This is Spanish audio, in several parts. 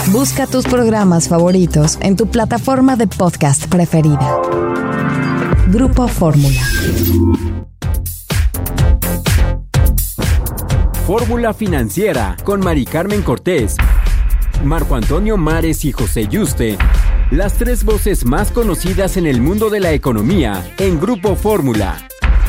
Busca tus programas favoritos en tu plataforma de podcast preferida. Grupo Fórmula. Fórmula Financiera con Mari Carmen Cortés, Marco Antonio Mares y José Yuste. Las tres voces más conocidas en el mundo de la economía en Grupo Fórmula.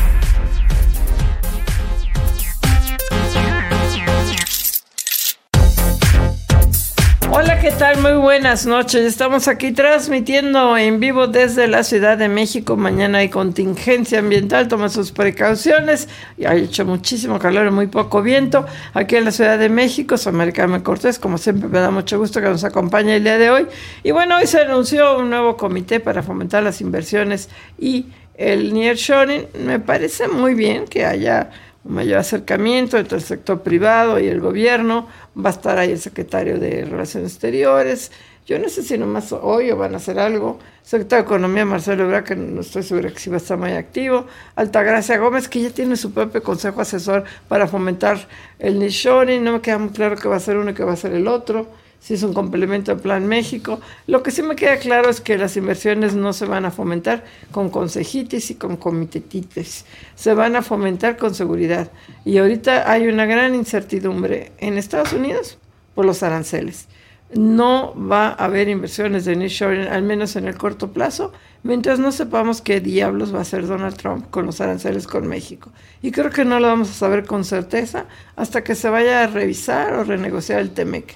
Hola, ¿qué tal? Muy buenas noches. Estamos aquí transmitiendo en vivo desde la Ciudad de México. Mañana hay contingencia ambiental, toma sus precauciones. Ha hecho muchísimo calor y muy poco viento. Aquí en la Ciudad de México, soy Mari Carmen Cortés. Como siempre, me da mucho gusto que nos acompañe el día de hoy. Y bueno, hoy se anunció un nuevo comité para fomentar las inversiones y el nearshoring. Me parece muy bien que haya un mayor acercamiento entre el sector privado y el gobierno. Va a estar ahí el secretario de Relaciones Exteriores. Yo no sé si nomás hoy o van a hacer algo. El secretario de Economía, Marcelo Ebrard, que no estoy segura que sí va a estar muy activo. Altagracia Gómez, que ya tiene su propio consejo asesor para fomentar el nearshoring. No me queda muy claro qué va a ser uno y qué va a ser el otro. Si es un complemento al Plan México. Lo que sí me queda claro es que las inversiones no se van a fomentar con consejitis y con comitetitis. Se van a fomentar con seguridad. Y ahorita hay una gran incertidumbre en Estados Unidos por los aranceles. No va a haber inversiones de nearshoring, al menos en el corto plazo, mientras no sepamos qué diablos va a hacer Donald Trump con los aranceles con México. Y creo que no lo vamos a saber con certeza hasta que se vaya a revisar o renegociar el TEMEC.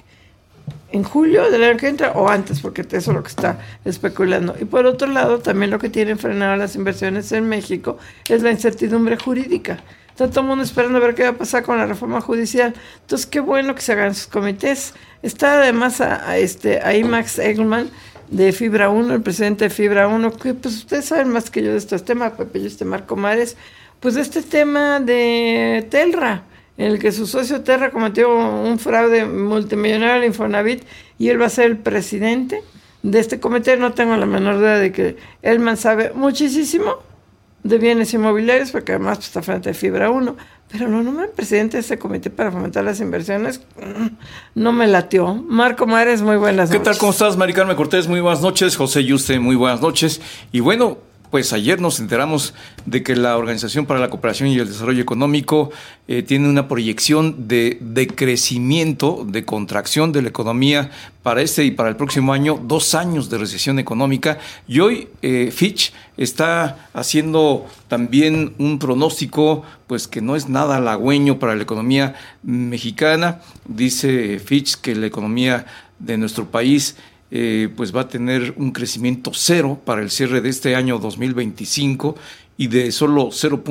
En julio del año que entra o antes, porque eso es lo que está especulando. Y por otro lado, también lo que tienen frenado las inversiones en México es la incertidumbre jurídica. Está todo el mundo esperando a ver qué va a pasar con la reforma judicial. Entonces, qué bueno que se hagan sus comités. Está además ahí Max Egelman de Fibra 1, el presidente de Fibra 1, que pues ustedes saben más que yo de estos temas, Pepe y Marco Mares, pues de este tema de Telra, en el que su socio Terra cometió un fraude multimillonario al Infonavit y él va a ser el presidente de este comité. No tengo la menor duda de que Elman sabe muchísimo de bienes inmobiliarios, porque además está frente a Fibra 1, pero no nombran presidente de este comité para fomentar las inversiones. No me latió. Marco Mares, muy buenas noches. ¿Qué tal? ¿Cómo estás, Mari Carmen Cortés? Muy buenas noches. José Yuste, muy buenas noches. Y bueno, pues ayer nos enteramos de que la Organización para la Cooperación y el Desarrollo Económico tiene una proyección de crecimiento, de contracción de la economía para este y para el próximo año, 2 años de recesión económica. Y hoy Fitch está haciendo también un pronóstico pues que no es nada halagüeño para la economía mexicana. Dice Fitch que la economía de nuestro país pues va a tener un crecimiento cero para el cierre de este año 2025 y de solo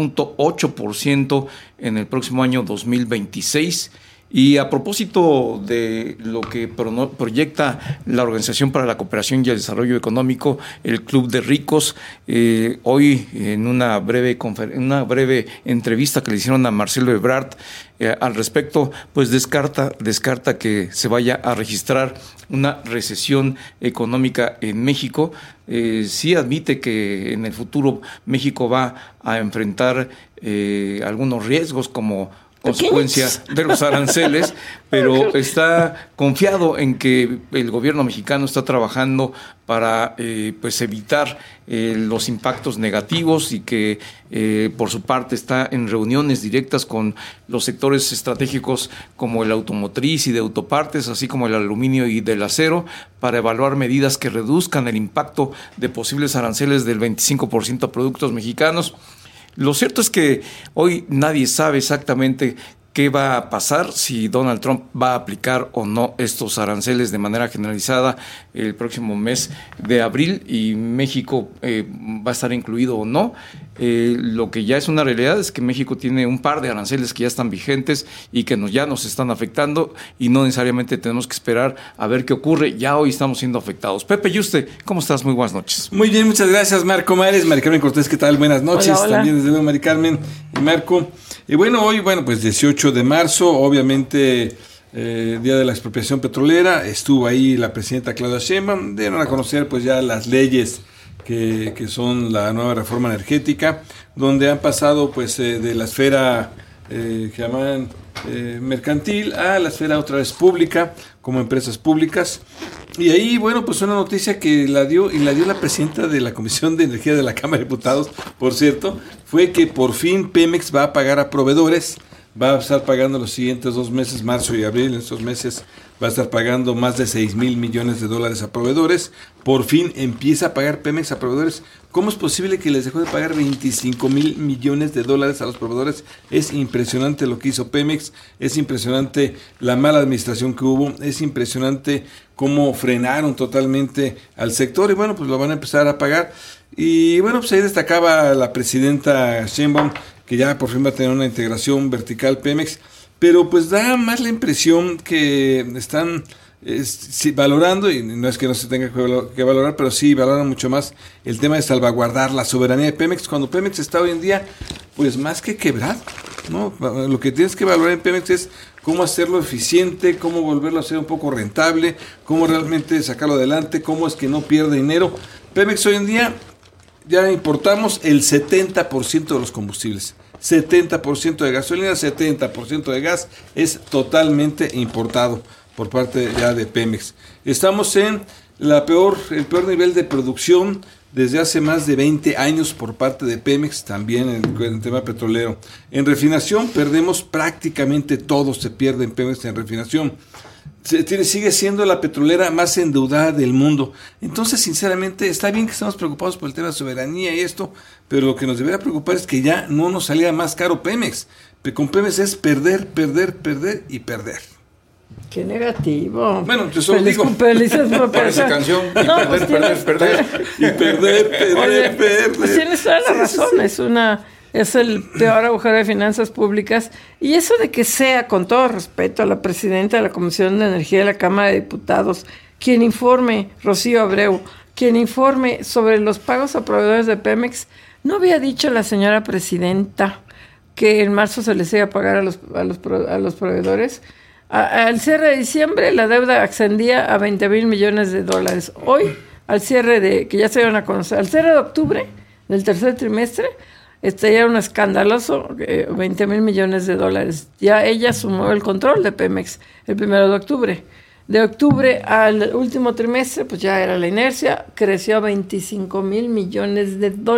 0.8% en el próximo año 2026. Y a propósito de lo que proyecta la Organización para la Cooperación y el Desarrollo Económico, el Club de Ricos, hoy en una breve entrevista que le hicieron a Marcelo Ebrard al respecto, pues descarta que se vaya a registrar una recesión económica en México. Sí admite que en el futuro México va a enfrentar algunos riesgos como consecuencia de los aranceles, pero está confiado en que el gobierno mexicano está trabajando para pues evitar los impactos negativos y que por su parte está en reuniones directas con los sectores estratégicos como el automotriz y de autopartes, así como el aluminio y del acero, para evaluar medidas que reduzcan el impacto de posibles aranceles del 25% a productos mexicanos. Lo cierto es que hoy nadie sabe exactamente qué va a pasar, si Donald Trump va a aplicar o no estos aranceles de manera generalizada el próximo mes de abril y México va a estar incluido o no. Lo que ya es una realidad es que México tiene un par de aranceles que ya están vigentes y que ya nos están afectando y no necesariamente tenemos que esperar a ver qué ocurre. Ya hoy estamos siendo afectados. Pepe Yuste, ¿cómo estás? Muy buenas noches. Muy bien, muchas gracias, Marco Mares. Mari Carmen Cortés, ¿qué tal? Buenas noches. Hola, hola. También desde luego Mari Carmen y Marco. Y bueno, hoy, pues 18 de marzo, obviamente Día de la Expropiación Petrolera, estuvo ahí la presidenta Claudia Sheinbaum, dieron a conocer pues ya las leyes que son la nueva reforma energética, donde han pasado pues de la esfera que llaman mercantil a la esfera otra vez pública, como empresas públicas. Y ahí, bueno, pues una noticia que la dio la presidenta de la Comisión de Energía de la Cámara de Diputados, por cierto, fue que por fin Pemex va a pagar a proveedores. Va a estar pagando los siguientes 2 meses, marzo y abril. En estos meses va a estar pagando más de $6,000 millones a proveedores. Por fin empieza a pagar Pemex a proveedores. ¿Cómo es posible que les dejó de pagar $25,000 millones a los proveedores? Es impresionante lo que hizo Pemex, es impresionante la mala administración que hubo, es impresionante cómo frenaron totalmente al sector y bueno, pues lo van a empezar a pagar. Y bueno, pues ahí destacaba la presidenta Sheinbaum que ya por fin va a tener una integración vertical Pemex, pero pues da más la impresión que están valorando, y no es que no se tenga que valorar, pero sí valoran mucho más el tema de salvaguardar la soberanía de Pemex, cuando Pemex está hoy en día pues más que quebrado, ¿no? Lo que tienes que valorar en Pemex es cómo hacerlo eficiente, cómo volverlo a hacer un poco rentable, cómo realmente sacarlo adelante, cómo es que no pierde dinero. Pemex hoy en día ya importamos el 70% de los combustibles, 70% de gasolina, 70% de gas es totalmente importado por parte ya de Pemex. Estamos en el peor nivel de producción desde hace más de 20 años por parte de Pemex, también en el tema petrolero. En refinación perdemos prácticamente todo, se pierde en Pemex en refinación. Sigue siendo la petrolera más endeudada del mundo. Entonces, sinceramente, está bien que estamos preocupados por el tema de soberanía y esto, pero lo que nos debería preocupar es que ya no nos salga más caro Pemex. Con Pemex es perder y perder. Qué negativo. Bueno, yo solo digo. Parece canción. Y no, perder. Y perder. Pues tienes toda la razón. Es el peor agujero de finanzas públicas. Y eso de que sea, con todo respeto, a la presidenta de la Comisión de Energía de la Cámara de Diputados, quien informe, Rocío Abreu, quien informe sobre los pagos a proveedores de Pemex, ¿no había dicho la señora presidenta que en marzo se les iba a pagar a los proveedores? Al cierre de diciembre, la deuda ascendía a $20,000 millones. Hoy, al cierre que ya se iban a conocer, al cierre de octubre, del tercer trimestre, ya un escandaloso $20,000 millones. Ya ella asumió el control de Pemex el 1 de octubre. De octubre al último trimestre, pues ya era la inercia, creció a $25,000 millones.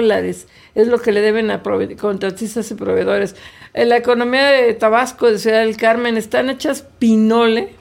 Es lo que le deben a contratistas y proveedores. En la economía de Tabasco, de Ciudad del Carmen, están hechas pinole,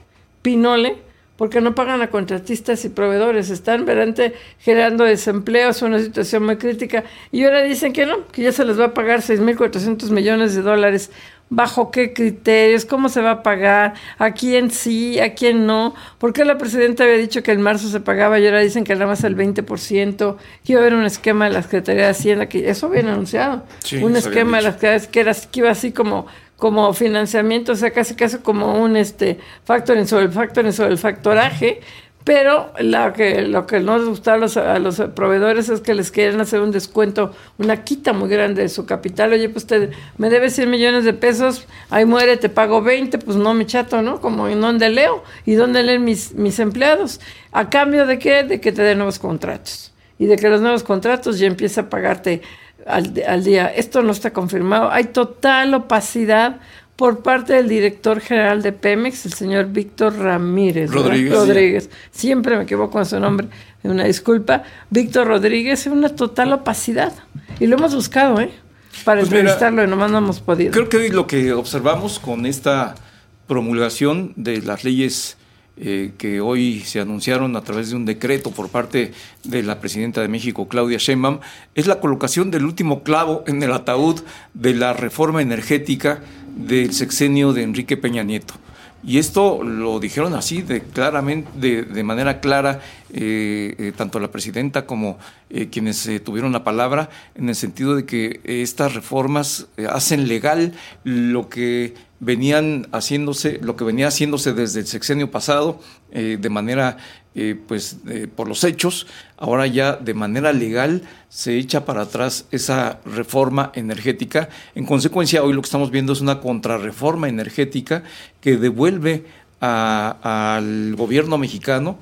porque no pagan a contratistas y proveedores. Están verdaderamente generando desempleo, es una situación muy crítica. Y ahora dicen que no, que ya se les va a pagar $6,400 millones. ¿Bajo qué criterios? ¿Cómo se va a pagar? ¿A quién sí? ¿A quién no? ¿Por qué la presidenta había dicho que en marzo se pagaba y ahora dicen que nada más el 20%? Que iba a haber un esquema de la Secretaría de Hacienda, que eso habían anunciado. Sí, un esquema de las que iba así como financiamiento, o sea, casi como un factoring sobre el factoraje. Pero lo que no les gusta a los proveedores es que les quieren hacer un descuento, una quita muy grande de su capital. Oye, pues me debes $100 millones, ahí muere, te pago 20, pues no, mi chato, ¿no? Como ¿en dónde leo? ¿Y dónde leen mis empleados? ¿A cambio de qué? De que te den nuevos contratos. Y de que los nuevos contratos ya empieza a pagarte al día. Esto no está confirmado. Hay total opacidad por parte del director general de Pemex, el señor Víctor Ramírez Rodríguez. Siempre me equivoco con su nombre, una disculpa. Víctor Rodríguez, es una total opacidad. Y lo hemos buscado, para entrevistarlo, y nomás no hemos podido. Creo que hoy lo que observamos con esta promulgación de las leyes que hoy se anunciaron a través de un decreto por parte de la presidenta de México, Claudia Sheinbaum, es la colocación del último clavo en el ataúd de la reforma energética del sexenio de Enrique Peña Nieto. Y esto lo dijeron así de manera clara, tanto la presidenta como quienes tuvieron la palabra, en el sentido de que estas reformas hacen legal lo que venía haciéndose desde el sexenio pasado, de manera por los hechos. Ahora ya de manera legal se echa para atrás esa reforma energética. En consecuencia, hoy lo que estamos viendo es una contrarreforma energética que devuelve al gobierno mexicano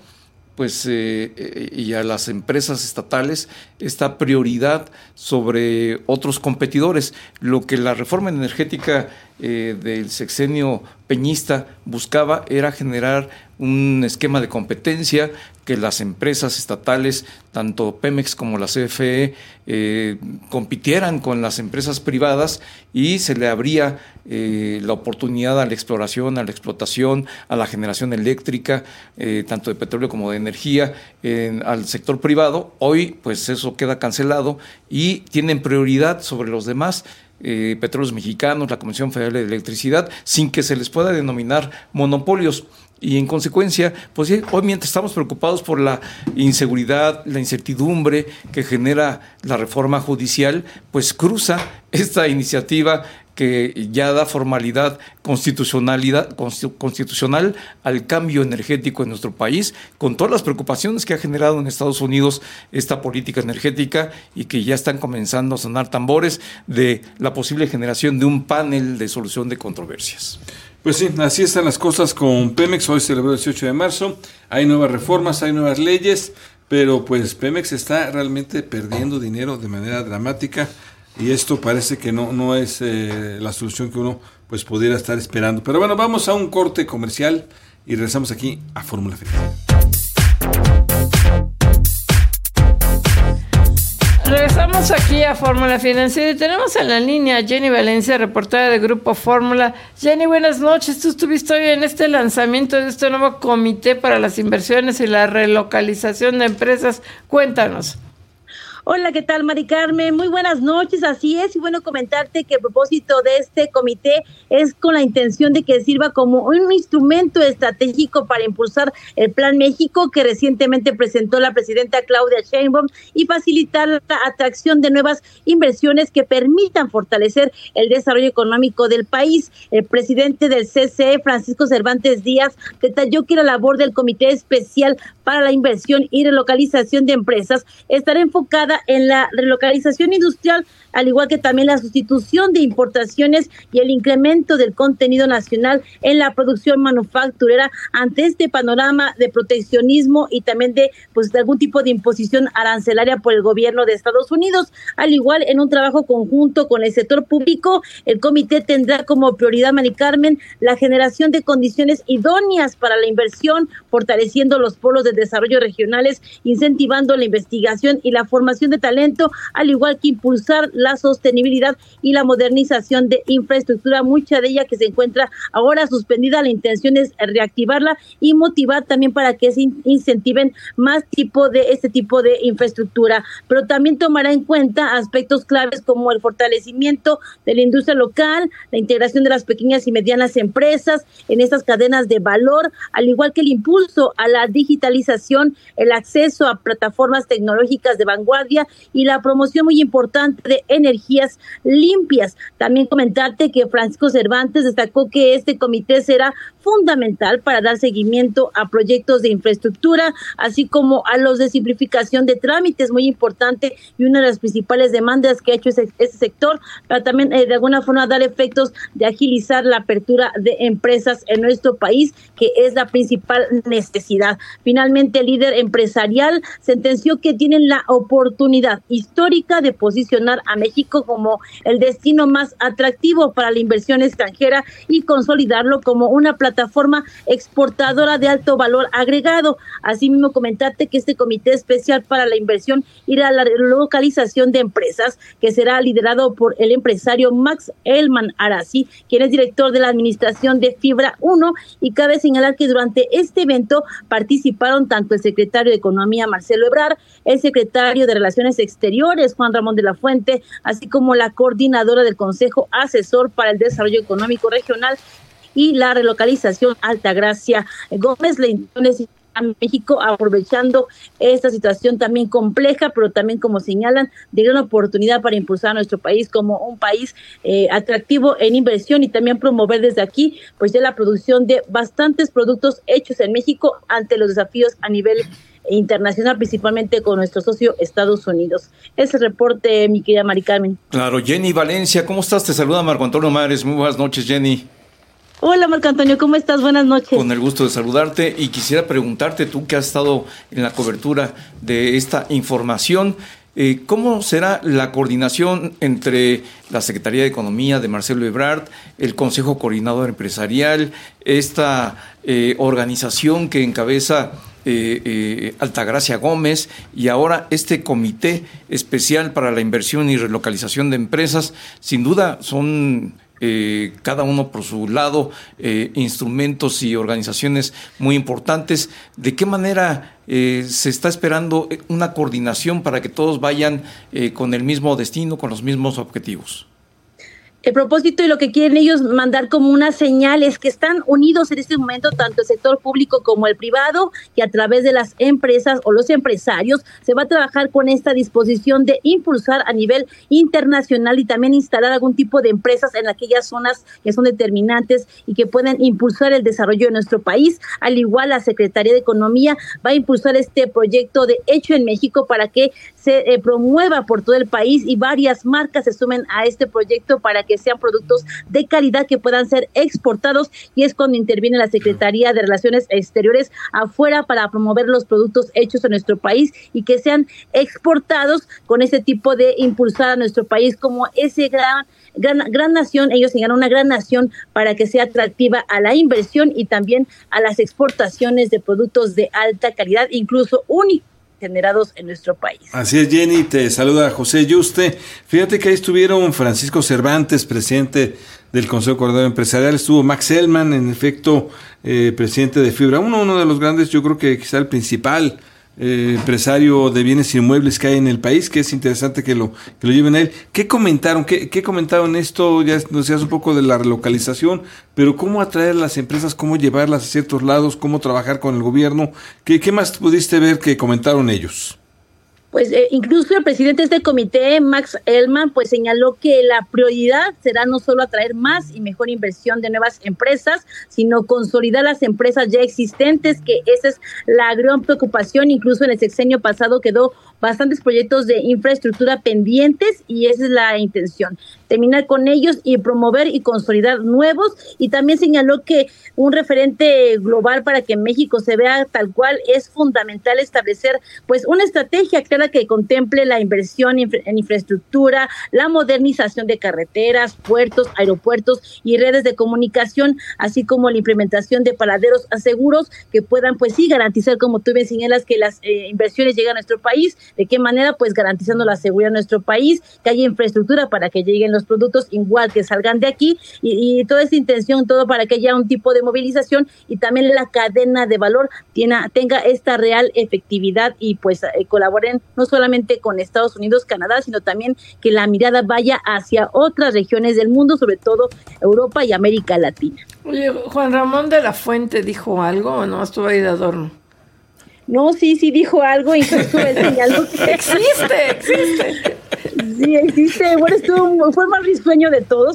y a las empresas estatales esta prioridad sobre otros competidores. Lo que la reforma energética del sexenio peñista buscaba era generar un esquema de competencia, que las empresas estatales, tanto Pemex como la CFE, compitieran con las empresas privadas y se le abría la oportunidad a la exploración, a la explotación, a la generación eléctrica, tanto de petróleo como de energía, al sector privado. Hoy, pues eso queda cancelado y tienen prioridad sobre los demás. Petróleos Mexicanos, la Comisión Federal de Electricidad, sin que se les pueda denominar monopolios. Y en consecuencia, pues hoy mientras estamos preocupados por la inseguridad, la incertidumbre que genera la reforma judicial, pues cruza esta iniciativa que ya da formalidad constitucional al cambio energético en nuestro país, con todas las preocupaciones que ha generado en Estados Unidos esta política energética y que ya están comenzando a sonar tambores de la posible generación de un panel de solución de controversias. Pues sí, así están las cosas con Pemex. Hoy celebró el 18 de marzo, hay nuevas reformas, hay nuevas leyes, pero pues Pemex está realmente perdiendo dinero de manera dramática. Y esto parece que no es la solución que uno pues pudiera estar esperando. Pero bueno, vamos a un corte comercial y regresamos aquí a Fórmula Financiera. Regresamos aquí a Fórmula Financiera y tenemos en la línea a Jenny Valencia, reportera de Grupo Fórmula. Jenny, buenas noches. Tú estuviste hoy en este lanzamiento de este nuevo comité para las inversiones y la relocalización de empresas. Cuéntanos. Hola, ¿qué tal, Mari Carmen? Muy buenas noches, así es, y bueno, comentarte que el propósito de este comité es con la intención de que sirva como un instrumento estratégico para impulsar el Plan México que recientemente presentó la presidenta Claudia Sheinbaum y facilitar la atracción de nuevas inversiones que permitan fortalecer el desarrollo económico del país. El presidente del CCE, Francisco Cervantes Díaz, detalló que la labor del Comité Especial para la Inversión y Relocalización de Empresas estará enfocada en la relocalización industrial, al igual que también la sustitución de importaciones y el incremento del contenido nacional en la producción manufacturera ante este panorama de proteccionismo y también de algún tipo de imposición arancelaria por el gobierno de Estados Unidos. Al igual, en un trabajo conjunto con el sector público, el comité tendrá como prioridad, Mari Carmen, la generación de condiciones idóneas para la inversión, fortaleciendo los polos de desarrollo regionales, incentivando la investigación y la formación de talento, al igual que impulsar la sostenibilidad y la modernización de infraestructura, mucha de ella que se encuentra ahora suspendida. La intención es reactivarla y motivar también para que se incentiven más este tipo de infraestructura, pero también tomará en cuenta aspectos claves como el fortalecimiento de la industria local, la integración de las pequeñas y medianas empresas en estas cadenas de valor, al igual que el impulso a la digitalización, el acceso a plataformas tecnológicas de vanguardia y la promoción muy importante de energías limpias. También comentarte que Francisco Cervantes destacó que este comité será fundamental para dar seguimiento a proyectos de infraestructura, así como a los de simplificación de trámites, muy importante y una de las principales demandas que ha hecho ese sector, para también de alguna forma dar efectos de agilizar la apertura de empresas en nuestro país, que es la principal necesidad. Finalmente, el líder empresarial sentenció que tienen la oportunidad histórica de posicionar a México como el destino más atractivo para la inversión extranjera y consolidarlo como una plataforma exportadora de alto valor agregado. Asimismo, comentarte que este Comité Especial para la Inversión y la Relocalización de Empresas, que será liderado por el empresario Max Elman Arasi, quien es director de la administración de Fibra 1, y cabe señalar que durante este evento participaron tanto el secretario de Economía, Marcelo Ebrard, el secretario de Relaciones Exteriores, Juan Ramón de la Fuente, así como la coordinadora del Consejo Asesor para el Desarrollo Económico Regional y la Relocalización, Altagracia Gómez. La intención es a México, aprovechando esta situación también compleja, pero también, como señalan, de gran oportunidad para impulsar a nuestro país como un país atractivo en inversión, y también promover desde aquí pues ya la producción de bastantes productos hechos en México ante los desafíos a nivel internacional, principalmente con nuestro socio Estados Unidos. Ese reporte, mi querida Mari Carmen. Claro, Jenny Valencia, ¿cómo estás? Te saluda Marco Antonio Mares. Muy buenas noches, Jenny. Hola, Marco Antonio, ¿cómo estás? Buenas noches. Con el gusto de saludarte, y quisiera preguntarte, tú que has estado en la cobertura de esta información, ¿Cómo será la coordinación entre la Secretaría de Economía de Marcelo Ebrard, el Consejo Coordinador Empresarial, esta organización que encabeza Altagracia Gómez y ahora este Comité Especial para la Inversión y Relocalización de Empresas? Sin duda son cada uno por su lado instrumentos y organizaciones muy importantes. ¿De qué manera se está esperando una coordinación para que todos vayan con el mismo destino, con los mismos objetivos? El propósito y lo que quieren ellos mandar como una señal es que están unidos en este momento tanto el sector público como el privado, y a través de las empresas o los empresarios se va a trabajar con esta disposición de impulsar a nivel internacional y también instalar algún tipo de empresas en aquellas zonas que son determinantes y que pueden impulsar el desarrollo de nuestro país. Al igual, la Secretaría de Economía va a impulsar este proyecto de Hecho en México para que se promueva por todo el país y varias marcas se sumen a este proyecto para que sean productos de calidad que puedan ser exportados, y es cuando interviene la Secretaría de Relaciones Exteriores afuera para promover los productos hechos en nuestro país y que sean exportados con ese tipo de impulsar a nuestro país como ese gran nación. Ellos señalan una gran nación para que sea atractiva a la inversión y también a las exportaciones de productos de alta calidad, incluso únicos, generados en nuestro país. Así es, Jenny, te saluda José Yuste. Fíjate que ahí estuvieron Francisco Cervantes, presidente del Consejo Coordinador Empresarial, estuvo Max Hellman, en efecto, presidente de Fibra 1, uno de los grandes, yo creo que quizá el principal empresario de bienes inmuebles que hay en el país, que es interesante que lo lleven a él. ¿Qué comentaron? ¿Qué comentaron esto? Ya nos decías un poco de la relocalización, pero cómo atraer a las empresas, cómo llevarlas a ciertos lados, cómo trabajar con el gobierno. ¿Qué más pudiste ver que comentaron ellos? Pues incluso el presidente de este comité, Max Hellman, pues señaló que la prioridad será no solo atraer más y mejor inversión de nuevas empresas, sino consolidar las empresas ya existentes, que esa es la gran preocupación. Incluso en el sexenio pasado quedó bastantes proyectos de infraestructura pendientes y esa es la intención, terminar con ellos y promover y consolidar nuevos. Y también señaló que un referente global para que México se vea tal cual es fundamental establecer pues una estrategia clara que contemple la inversión en infraestructura, la modernización de carreteras, puertos, aeropuertos y redes de comunicación, así como la implementación de paraderos seguros que puedan pues sí garantizar, como tú bien señalas, que las inversiones lleguen a nuestro país. ¿De qué manera? Pues garantizando la seguridad de nuestro país, que haya infraestructura para que lleguen los productos igual que salgan de aquí y toda esta intención, todo para que haya un tipo de movilización y también la cadena de valor tenga esta real efectividad y pues colaboren no solamente con Estados Unidos, Canadá, sino también que la mirada vaya hacia otras regiones del mundo, sobre todo Europa y América Latina. Oye, Juan Ramón de la Fuente dijo algo o no estuvo ahí de adorno. No, sí dijo algo, incluso él señaló que existe. Sí, existe. Bueno, fue el más risueño de todos,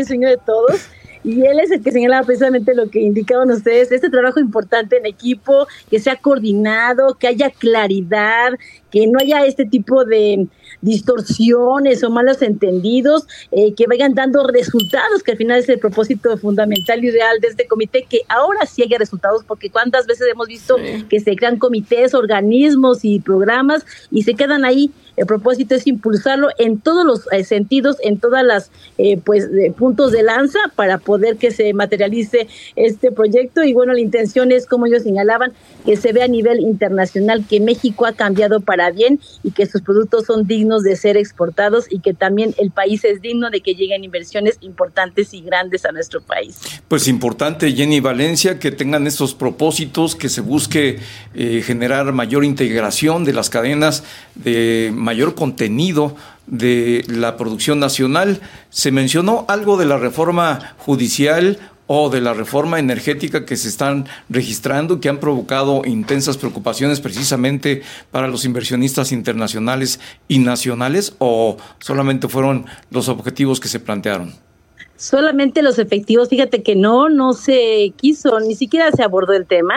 y él es el que señalaba precisamente lo que indicaban ustedes, este trabajo importante en equipo, que sea coordinado, que haya claridad, que no haya este tipo de distorsiones o malos entendidos, que vayan dando resultados, que al final es el propósito fundamental y real de este comité, que ahora sí haya resultados, porque cuántas veces hemos visto que se crean comités, organismos y programas y se quedan ahí. El propósito es impulsarlo en todos los sentidos, en todas las puntos de lanza para poder que se materialice este proyecto. Y bueno, la intención es, como ellos señalaban, que se vea a nivel internacional que México ha cambiado para bien y que sus productos son dignos de ser exportados y que también el país es digno de que lleguen inversiones importantes y grandes a nuestro país. Pues importante, Jenny Valencia, que tengan estos propósitos, que se busque generar mayor integración de las cadenas, de mayor contenido de la producción nacional. Se mencionó algo de la reforma judicial o de la reforma energética que se están registrando, que han provocado intensas preocupaciones precisamente para los inversionistas internacionales y nacionales, ¿o solamente fueron los objetivos que se plantearon? Solamente los efectivos, fíjate que no se quiso, ni siquiera se abordó el tema.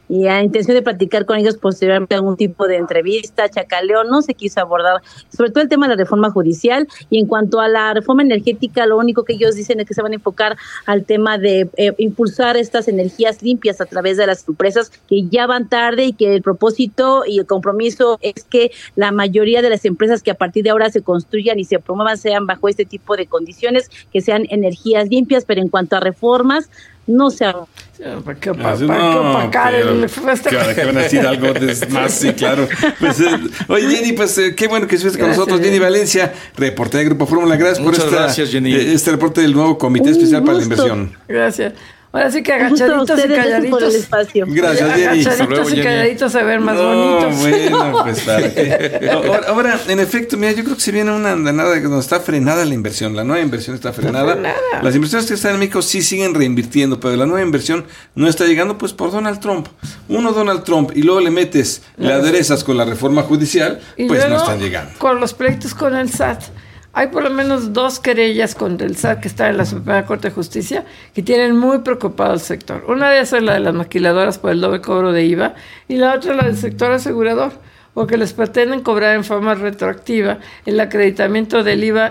y a intención de platicar con ellos posteriormente algún tipo de entrevista, chacaleo, no se quiso abordar, sobre todo el tema de la reforma judicial. Y en cuanto a la reforma energética, lo único que ellos dicen es que se van a enfocar al tema de impulsar estas energías limpias a través de las empresas que ya van tarde, y que el propósito y el compromiso es que la mayoría de las empresas que a partir de ahora se construyan y se promuevan sean bajo este tipo de condiciones, que sean energías limpias. Pero en cuanto a reformas, no se ha... ¿Para qué opacar el festival? Claro, que van a decir algo más, sí, claro. Pues, oye, Jenny, pues qué bueno que estuviste con nosotros. Jenny Valencia, reportera de Grupo Fórmula. Gracias. Muchas gracias, Jenny. Este reporte del nuevo Comité Especial para la Inversión. Gracias. Ahora sí que agachaditos y calladitos. Por el espacio. Gracias, Jenny. Agachaditos y calladitos se ven más bonitos. Bueno, pues para qué. Ahora, en efecto, mira, yo creo que se viene una andanada donde está frenada la inversión. La nueva inversión está frenada. Las inversiones que están en México sí siguen reinvirtiendo, pero la nueva inversión no está llegando, pues, por Donald Trump. Donald Trump, y luego le metes, le aderezas con la reforma judicial, y pues no están llegando. Con los pleitos con el SAT. Hay por lo menos 2 querellas contra el SAT que están en la Suprema Corte de Justicia que tienen muy preocupado al sector. Una de esas es la de las maquiladoras por el doble cobro de IVA, y la otra la del sector asegurador, porque les pretenden cobrar en forma retroactiva el acreditamiento del IVA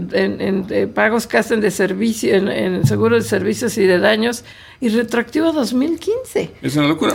en pagos que hacen de servicio, en seguro de servicios y de daños, y retroactivo 2015. Es una locura.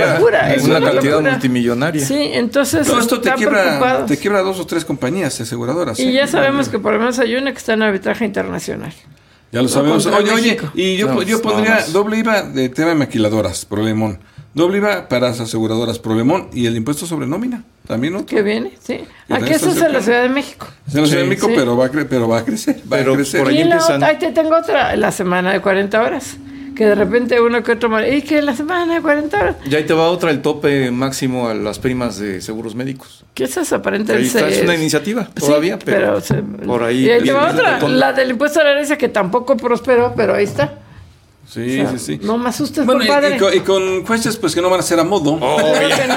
Es una cantidad multimillonaria. Sí, entonces todo esto te quiebra 2 o 3 compañías aseguradoras. Y ya sabemos que por lo menos hay una que está en arbitraje internacional. Ya lo sabemos. Oye, y yo pondría doble IVA de tema de maquiladoras, problemón. Doble IVA para las aseguradoras, problemón, y el impuesto sobre nómina, también otro. Que viene, sí. Aquí eso es en la Ciudad de México. Es en la Ciudad de México, sí. pero va a crecer. Va a crecer. Por ahí ahí te tengo otra, la semana de 40 horas. Que de repente uno que otro... ¿Y que la semana de 40 horas? Ya ahí te va otra, el tope máximo a las primas de seguros médicos. ¿Qué es eso? Aparentemente es una iniciativa todavía, sí, pero por ahí... Y ahí te va otra, la del impuesto a la herencia, que tampoco prosperó, pero ahí está. Sí, o sea, sí. No me asustes, bueno, compadre. Y con jueces, pues que no van a ser a modo. Claro que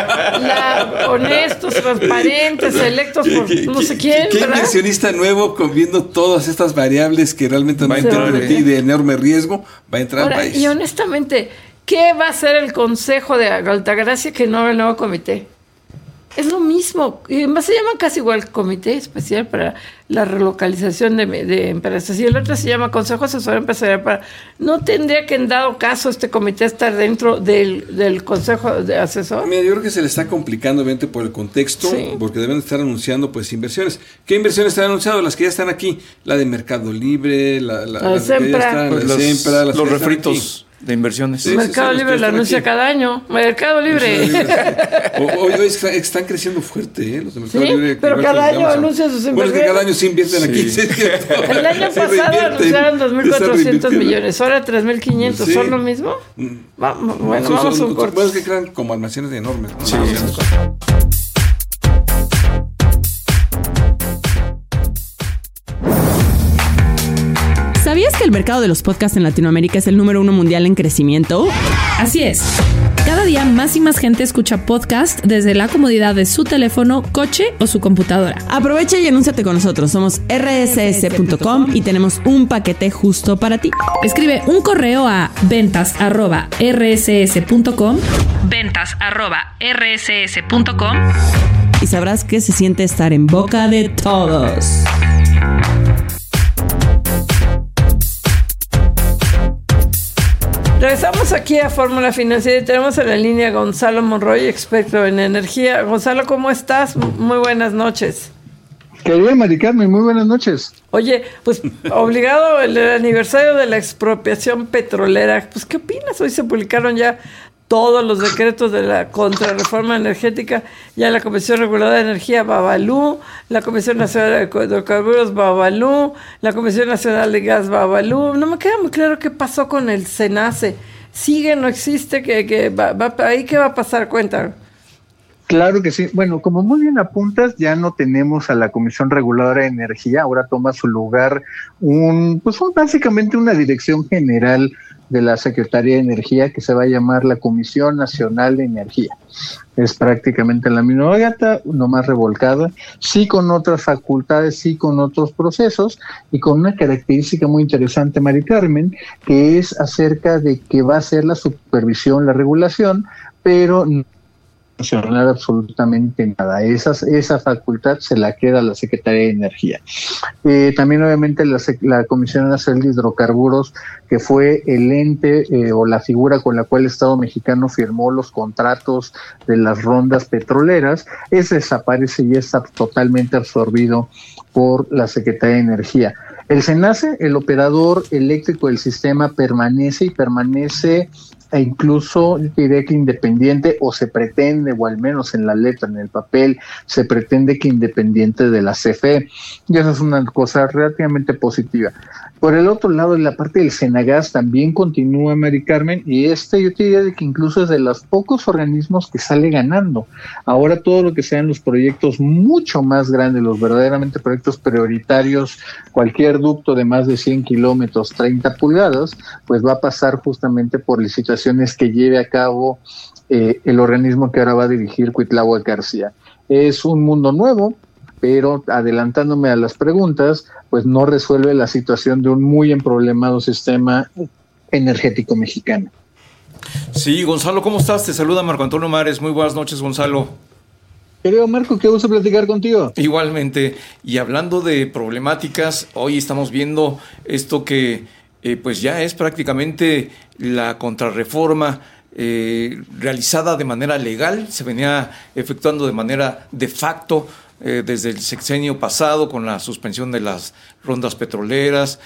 no. Honestos, transparentes, electos por no sé quién. ¿Qué inversionista nuevo, viendo todas estas variables que realmente va a entrar en ti de enorme riesgo, va a entrar al país? Y honestamente, ¿qué va a hacer el Consejo de Altagracia que no el nuevo comité? Es lo mismo, y además se llama casi igual Comité Especial para la Relocalización de Empresas, y el otro se llama Consejo Asesor Empresarial para... ¿No tendría que, en dado caso, este comité estar dentro del Consejo de Asesor? Mira, yo creo que se le está complicando, obviamente, por el contexto, sí. Porque deben estar anunciando, pues, inversiones. ¿Qué inversiones están anunciadas? Las que ya están aquí, la de Mercado Libre, la de Sempra, los refritos de inversiones. Sí, Mercado Libre lo anuncia cada año. Mercado Libre. Hoy están creciendo fuerte, los de Mercado Libre. Pero cada año anuncian sus inversiones. Bueno, es que cada año sí invierten aquí. Sí, el año pasado anunciaron 2.400 millones, ahora 3.500. ¿Son lo mismo? Bueno, vamos a un corte. Puedes que crean como almacenes enormes. ¿No? Sí. ¿Sabías que el mercado de los podcasts en Latinoamérica es el número 1 mundial en crecimiento? Así es. Cada día más y más gente escucha podcast desde la comodidad de su teléfono, coche o su computadora. Aprovecha y anúnciate con nosotros. Somos rss.com y tenemos un paquete justo para ti. Escribe un correo a ventas@rss.com. ventas@rss.com. Y sabrás que se siente estar en boca de todos. Regresamos aquí a Fórmula Financiera y tenemos en la línea a Gonzalo Monroy, experto en energía. Gonzalo, ¿cómo estás? Muy buenas noches. Querida Mari Carmen, muy buenas noches. Oye, pues obligado el aniversario de la expropiación petrolera, pues ¿qué opinas? Hoy se publicaron ya todos los decretos de la contrarreforma energética. Ya la Comisión Reguladora de Energía, Babalú, la Comisión Nacional de Hidrocarburos, Babalú, la Comisión Nacional de Gas, Babalú. No me queda muy claro qué pasó con el SENACE. ¿Sigue, no existe? ¿Ahí qué va a pasar? Cuéntame. Claro que sí. Bueno, como muy bien apuntas, ya no tenemos a la Comisión Reguladora de Energía. Ahora toma su lugar básicamente una dirección general de la Secretaría de Energía, que se va a llamar la Comisión Nacional de Energía. Es prácticamente la misma gata, nomás revolcada, sí con otras facultades, sí con otros procesos, y con una característica muy interesante, Mari Carmen, que es acerca de que va a ser la supervisión, la regulación, pero no funcionar absolutamente nada. Esa facultad se la queda a la Secretaría de Energía. También obviamente la Comisión Nacional de Hidrocarburos, que fue el ente o la figura con la cual el Estado mexicano firmó los contratos de las rondas petroleras, ese desaparece y está totalmente absorbido por la Secretaría de Energía. El SENACE, el operador eléctrico del sistema, permanece e incluso yo diría que independiente, o se pretende, o al menos en la letra, en el papel, se pretende que independiente de la CFE, y eso es una cosa relativamente positiva. Por el otro lado, en la parte del Senagas también continúa, Mari Carmen, y yo te diría de que incluso es de los pocos organismos que sale ganando. Ahora todo lo que sean los proyectos mucho más grandes, los verdaderamente proyectos prioritarios, cualquier ducto de más de 100 kilómetros, 30 pulgadas, pues va a pasar justamente por licitaciones que lleve a cabo el organismo que ahora va a dirigir Cuitláhuac García. Es un mundo nuevo, pero adelantándome a las preguntas, pues no resuelve la situación de un muy emproblemado sistema energético mexicano. Sí, Gonzalo, ¿cómo estás? Te saluda Marco Antonio Mares. Muy buenas noches, Gonzalo. Querido Marco, qué gusto platicar contigo. Igualmente, y hablando de problemáticas, hoy estamos viendo esto que pues ya es prácticamente la contrarreforma realizada de manera legal, se venía efectuando de manera de facto desde el sexenio pasado con la suspensión de las rondas petroleras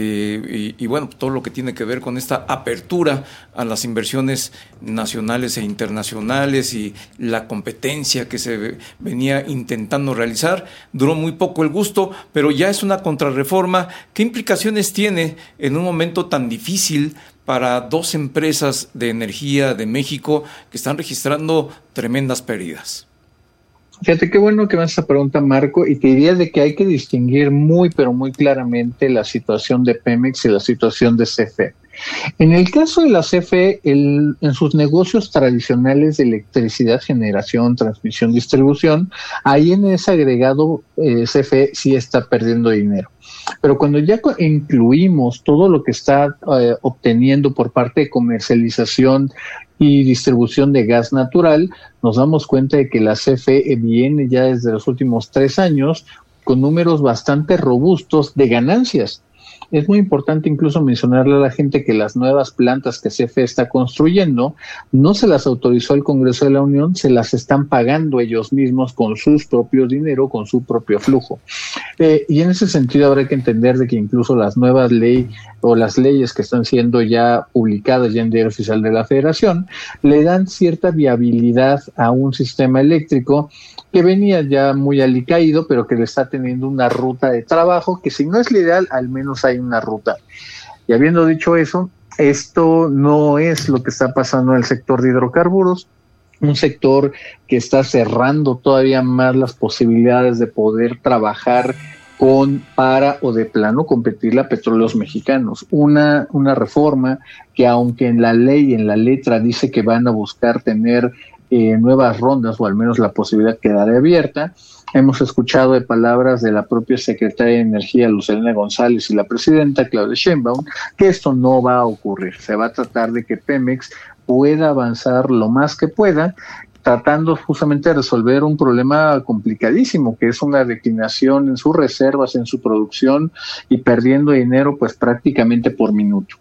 y bueno, todo lo que tiene que ver con esta apertura a las inversiones nacionales e internacionales y la competencia que se venía intentando realizar. Duró muy poco el gusto, pero ya es una contrarreforma. ¿Qué implicaciones tiene en un momento tan difícil para dos empresas de energía de México que están registrando tremendas pérdidas? Fíjate qué bueno que me haces esa pregunta, Marco, y te diría de que hay que distinguir muy, pero muy claramente la situación de Pemex y la situación de CFE. En el caso de la CFE, en sus negocios tradicionales de electricidad, generación, transmisión, distribución, ahí en ese agregado CFE sí está perdiendo dinero. Pero cuando ya incluimos todo lo que está obteniendo por parte de comercialización y distribución de gas natural, nos damos cuenta de que la CFE viene ya desde los últimos 3 años con números bastante robustos de ganancias. Es muy importante incluso mencionarle a la gente que las nuevas plantas que CFE está construyendo no se las autorizó el Congreso de la Unión, se las están pagando ellos mismos con sus propios dinero, con su propio flujo. Y en ese sentido habrá que entender de que incluso las nuevas leyes o las leyes que están siendo ya publicadas ya en Diario Oficial de la Federación le dan cierta viabilidad a un sistema eléctrico que venía ya muy alicaído, pero que le está teniendo una ruta de trabajo que si no es la ideal, al menos hay una ruta. Y habiendo dicho eso, esto no es lo que está pasando en el sector de hidrocarburos, un sector que está cerrando todavía más las posibilidades de poder trabajar para o de plano competirle a petróleos mexicanos. Una reforma que aunque en la ley, en la letra dice que van a buscar tener nuevas rondas o al menos la posibilidad quedará abierta, hemos escuchado de palabras de la propia secretaria de Energía, Lucelena González, y la presidenta, Claudia Sheinbaum, que esto no va a ocurrir. Se va a tratar de que Pemex pueda avanzar lo más que pueda, tratando justamente de resolver un problema complicadísimo, que es una declinación en sus reservas, en su producción, y perdiendo dinero pues prácticamente por minuto.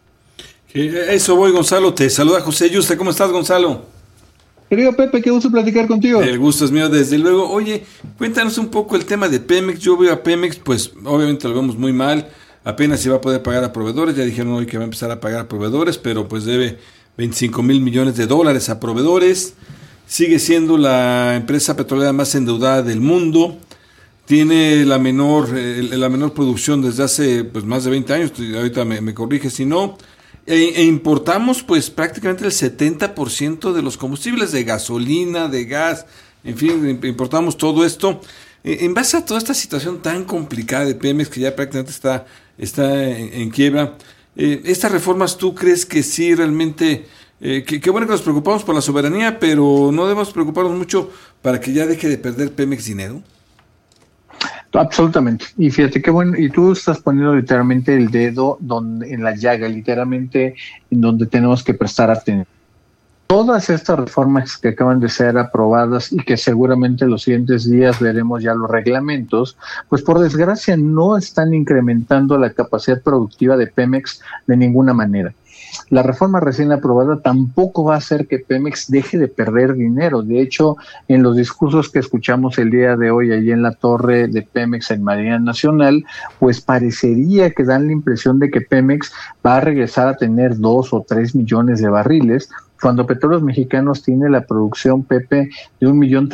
Eso voy, Gonzalo. Te saluda José Yuste. ¿Cómo estás, Gonzalo? Querido Pepe, qué gusto platicar contigo. El gusto es mío, desde luego. Oye, cuéntanos un poco el tema de Pemex. Yo veo a Pemex, pues obviamente lo vemos muy mal. Apenas se va a poder pagar a proveedores. Ya dijeron hoy que va a empezar a pagar a proveedores, pero pues debe 25,000 millones de dólares a proveedores. Sigue siendo la empresa petrolera más endeudada del mundo. Tiene la menor producción desde hace pues más de 20 años. Ahorita me corrige si no. E importamos pues prácticamente el 70% de los combustibles, de gasolina, de gas, en fin, importamos todo esto. En base a toda esta situación tan complicada de Pemex, que ya prácticamente está en quiebra, ¿Estas reformas tú crees que sí realmente... Qué bueno que nos preocupamos por la soberanía, pero no debemos preocuparnos mucho para que ya deje de perder Pemex dinero? Absolutamente. Y fíjate qué bueno, y tú estás poniendo literalmente el dedo en la llaga, literalmente en donde tenemos que prestar atención. Todas estas reformas que acaban de ser aprobadas y que seguramente en los siguientes días veremos ya los reglamentos, pues por desgracia no están incrementando la capacidad productiva de Pemex de ninguna manera. La reforma recién aprobada tampoco va a hacer que Pemex deje de perder dinero. De hecho, en los discursos que escuchamos el día de hoy allí en la torre de Pemex en Marina Nacional, pues parecería que dan la impresión de que Pemex va a regresar a tener 2 o 3 millones de barriles, cuando Petróleos Mexicanos tiene la producción, Pepe, de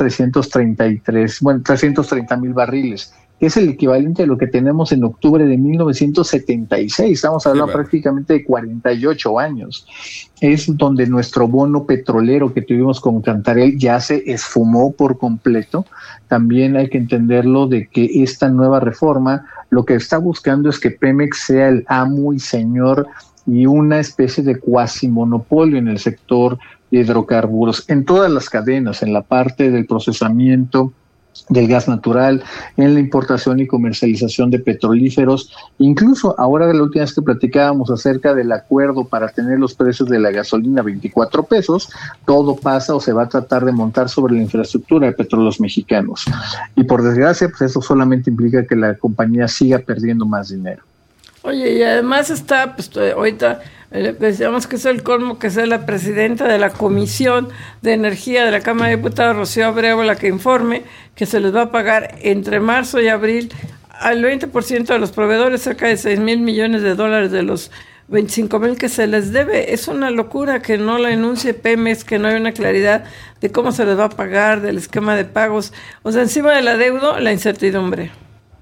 330,000 barriles. Es el equivalente a lo que tenemos en octubre de 1976. Estamos hablando prácticamente de 48 años. Es donde nuestro bono petrolero que tuvimos con Cantarell ya se esfumó por completo. También hay que entenderlo de que esta nueva reforma lo que está buscando es que Pemex sea el amo y señor y una especie de cuasimonopolio en el sector de hidrocarburos, en todas las cadenas, en la parte del procesamiento del gas natural, en la importación y comercialización de petrolíferos, incluso ahora de la última vez que platicábamos acerca del acuerdo para tener los precios de la gasolina 24 pesos, todo pasa o se va a tratar de montar sobre la infraestructura de Petróleos Mexicanos. Y por desgracia, pues eso solamente implica que la compañía siga perdiendo más dinero. Oye, y además está, pues ahorita decíamos que es el colmo que sea la presidenta de la Comisión de Energía de la Cámara de Diputados, Rocío Abreu, la que informe que se les va a pagar entre marzo y abril al 20% de los proveedores, cerca de $6,000 millones de los 25,000 que se les debe. Es una locura que no la enuncie Pemex, que no hay una claridad de cómo se les va a pagar, del esquema de pagos. O sea, encima del adeudo, la incertidumbre.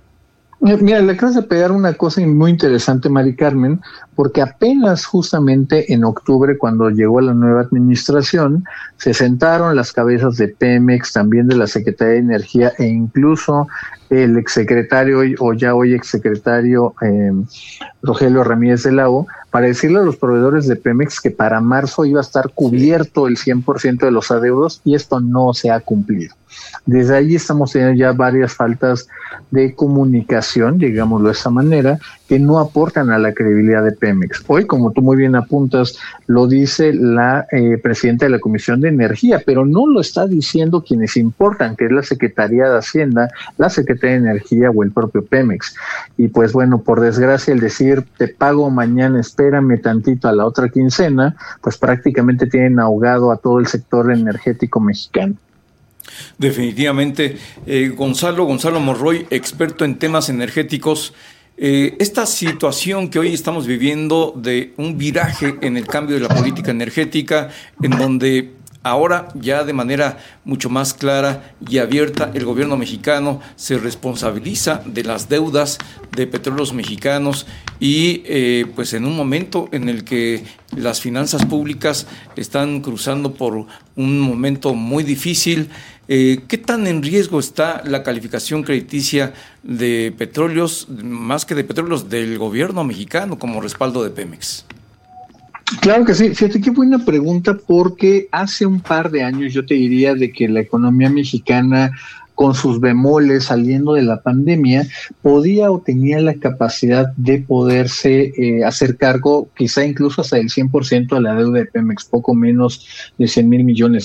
Mira, le acabas de pegar una cosa muy interesante, Mari Carmen, porque apenas justamente en octubre, cuando llegó la nueva administración, se sentaron las cabezas de Pemex, también de la Secretaría de Energía e incluso el exsecretario, o ya hoy exsecretario Rogelio Ramírez de la O, para decirle a los proveedores de Pemex que para marzo iba a estar cubierto el 100% de los adeudos, y esto no se ha cumplido. Desde ahí estamos teniendo ya varias faltas de comunicación, digámoslo de esa manera, que no aportan a la credibilidad de Pemex. Hoy, como tú muy bien apuntas, lo dice la presidenta de la Comisión de Energía, pero no lo está diciendo quienes importan, que es la Secretaría de Hacienda, la Secretaría de Energía o el propio Pemex. Y pues bueno, por desgracia, el decir te pago mañana, espérame tantito a la otra quincena, pues prácticamente tienen ahogado a todo el sector energético mexicano. Definitivamente. Gonzalo Monroy, experto en temas energéticos. Esta situación que hoy estamos viviendo de un viraje en el cambio de la política energética, en donde ahora ya de manera mucho más clara y abierta el gobierno mexicano se responsabiliza de las deudas de Petróleos Mexicanos y pues en un momento en el que las finanzas públicas están cruzando por un momento muy difícil. ¿Qué tan en riesgo está la calificación crediticia de Petróleos, más que de Petróleos, del gobierno mexicano como respaldo de Pemex? Claro que sí, fíjate qué buena pregunta, porque hace un par de años yo te diría de que la economía mexicana, con sus bemoles saliendo de la pandemia, podía o tenía la capacidad de poderse hacer cargo, quizá incluso hasta el 100% de la deuda de Pemex, poco menos de $100,000 millones.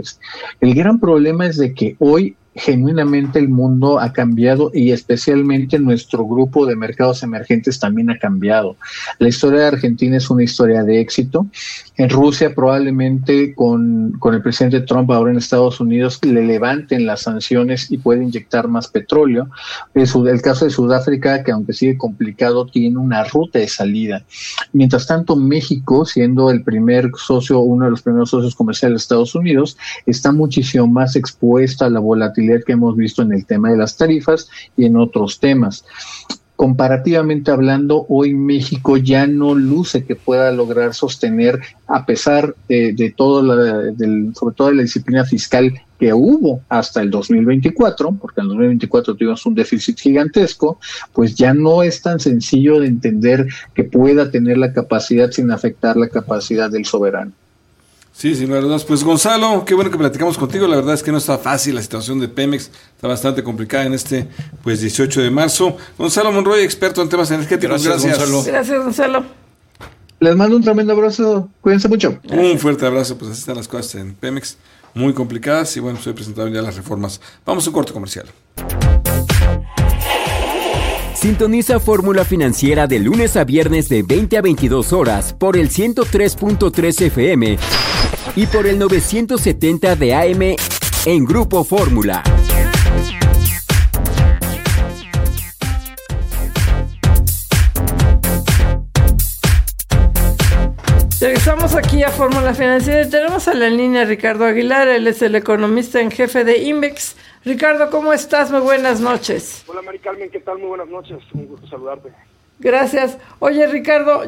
El gran problema es de que hoy genuinamente el mundo ha cambiado y especialmente nuestro grupo de mercados emergentes también ha cambiado. La historia de Argentina es una historia de éxito. En Rusia probablemente con el presidente Trump ahora en Estados Unidos le levanten las sanciones y puede inyectar más petróleo. El caso de Sudáfrica, que aunque sigue complicado, tiene una ruta de salida. Mientras tanto, México, siendo el primer socio, uno de los primeros socios comerciales de Estados Unidos, está muchísimo más expuesto a la volatilidad que hemos visto en el tema de las tarifas y en otros temas. comparativamente hablando, hoy México ya no luce que pueda lograr sostener, a pesar de todo sobre todo de la disciplina fiscal que hubo hasta el 2024, porque en el 2024 tuvimos un déficit gigantesco, pues ya no es tan sencillo de entender que pueda tener la capacidad sin afectar la capacidad del soberano. Sí, la verdad. Pues Gonzalo, qué bueno que platicamos contigo. La verdad es que no está fácil la situación de Pemex, está bastante complicada en este 18 de marzo. Gonzalo Monroy, experto en temas energéticos. Gracias, Gonzalo. Gracias, Gonzalo. Les mando un tremendo abrazo, cuídense mucho. Un fuerte abrazo, pues así están las cosas en Pemex, muy complicadas y bueno, se presentaron ya las reformas. Vamos a un corte comercial. Sintoniza Fórmula Financiera de lunes a viernes de 20 a 22 horas por el 103.3 FM y por el 970 de AM en Grupo Fórmula. Regresamos aquí a Fórmula Financiera y tenemos a la línea Ricardo Aguilar, él es el economista en jefe de INVEX. Ricardo, ¿cómo estás? Muy buenas noches. Hola, Mari Carmen, ¿qué tal? Muy buenas noches, un gusto saludarte. Gracias. Oye, Ricardo,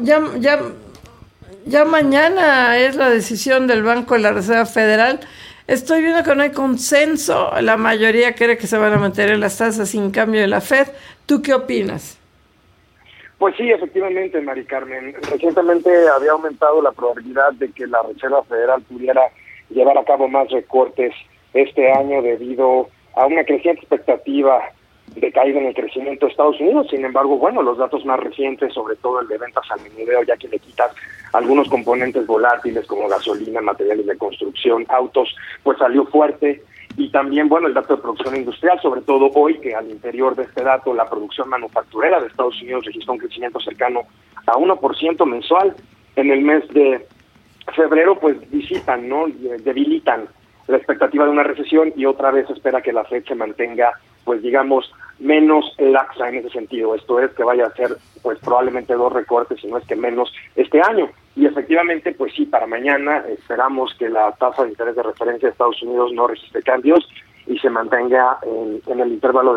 ya mañana es la decisión del Banco de la Reserva Federal. Estoy viendo que no hay consenso, la mayoría cree que se van a mantener las tasas sin cambio de la FED. ¿Tú qué opinas? Pues sí, efectivamente, Mari Carmen. Recientemente había aumentado la probabilidad de que la Reserva Federal pudiera llevar a cabo más recortes este año debido a una creciente expectativa de caída en el crecimiento de Estados Unidos. Sin embargo, bueno, los datos más recientes, sobre todo el de ventas al menudeo, ya que le quitas algunos componentes volátiles como gasolina, materiales de construcción, autos, pues salió fuerte. Y también, bueno, el dato de producción industrial, sobre todo hoy, que al interior de este dato la producción manufacturera de Estados Unidos registró un crecimiento cercano a 1% mensual. En el mes de febrero, pues visitan, ¿no? Debilitan la expectativa de una recesión y otra vez espera que la FED se mantenga, pues digamos, menos laxa en ese sentido. Esto es que vaya a ser, pues probablemente 2 recortes, si no es que menos, este año. Y efectivamente, pues sí, para mañana esperamos que la tasa de interés de referencia de Estados Unidos no registre cambios y se mantenga en el intervalo de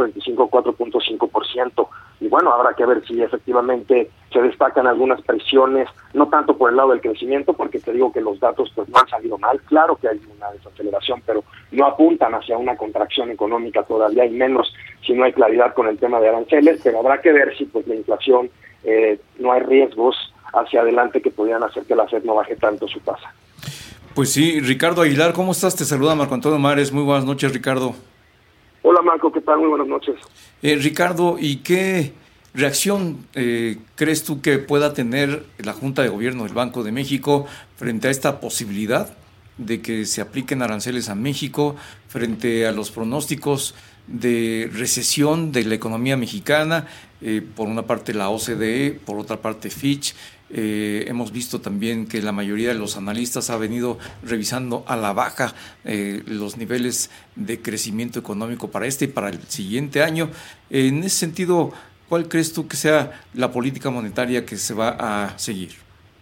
4.25-4.5%. Y bueno, habrá que ver si efectivamente se destacan algunas presiones, no tanto por el lado del crecimiento, porque te digo que los datos pues no han salido mal. Claro que hay una desaceleración, pero no apuntan hacia una contracción económica todavía, y menos si no hay claridad con el tema de aranceles. Pero habrá que ver si pues la inflación, no hay riesgos hacia adelante que pudieran hacer que la FED no baje tanto su tasa. Pues sí, Ricardo Aguilar, ¿cómo estás? Te saluda Marco Antonio Mares. Muy buenas noches, Ricardo. Hola, Marco, ¿qué tal? Muy buenas noches. Ricardo, ¿y qué reacción crees tú que pueda tener la Junta de Gobierno del Banco de México frente a esta posibilidad de que se apliquen aranceles a México, frente a los pronósticos de recesión de la economía mexicana, por una parte la OCDE, por otra parte Fitch? Hemos visto también que la mayoría de los analistas ha venido revisando a la baja los niveles de crecimiento económico para este y para el siguiente año. En ese sentido, ¿cuál crees tú que sea la política monetaria que se va a seguir?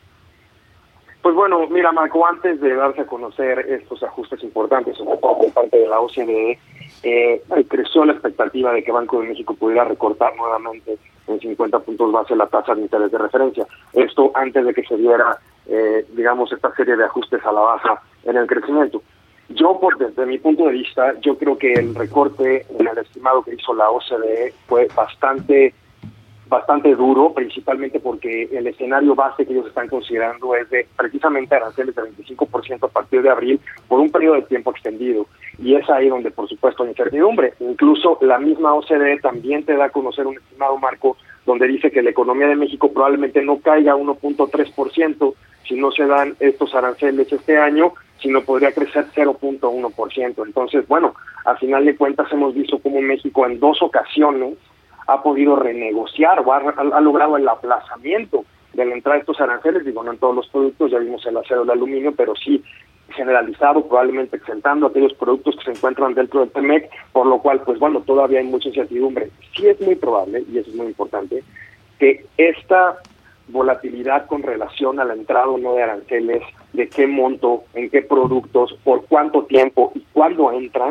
Pues bueno, mira, Marco, antes de darse a conocer estos ajustes importantes, sobre todo por parte de la OCDE, creció la expectativa de que Banco de México pudiera recortar nuevamente en 50 puntos base la tasa de interés de referencia. Esto antes de que se diera, digamos, esta serie de ajustes a la baja en el crecimiento. Yo, desde mi punto de vista, yo creo que el recorte en el estimado que hizo la OCDE fue bastante duro, principalmente porque el escenario base que ellos están considerando es de precisamente aranceles de 25% a partir de abril por un periodo de tiempo extendido. Y es ahí donde, por supuesto, hay incertidumbre. Incluso la misma OCDE también te da a conocer un estimado, Marco, donde dice que la economía de México probablemente no caiga a 1.3% si no se dan estos aranceles este año, sino podría crecer 0.1%. Entonces, bueno, al final de cuentas hemos visto cómo México en 2 ocasiones ha podido renegociar o ha logrado el aplazamiento de la entrada de estos aranceles. Digo, no en todos los productos, ya vimos el acero, el aluminio, pero sí generalizado, probablemente exentando aquellos productos que se encuentran dentro del TEMEC, por lo cual, pues bueno, todavía hay mucha incertidumbre. Sí es muy probable, y eso es muy importante, que esta volatilidad con relación a la entrada o no de aranceles, de qué monto, en qué productos, por cuánto tiempo y cuándo entran,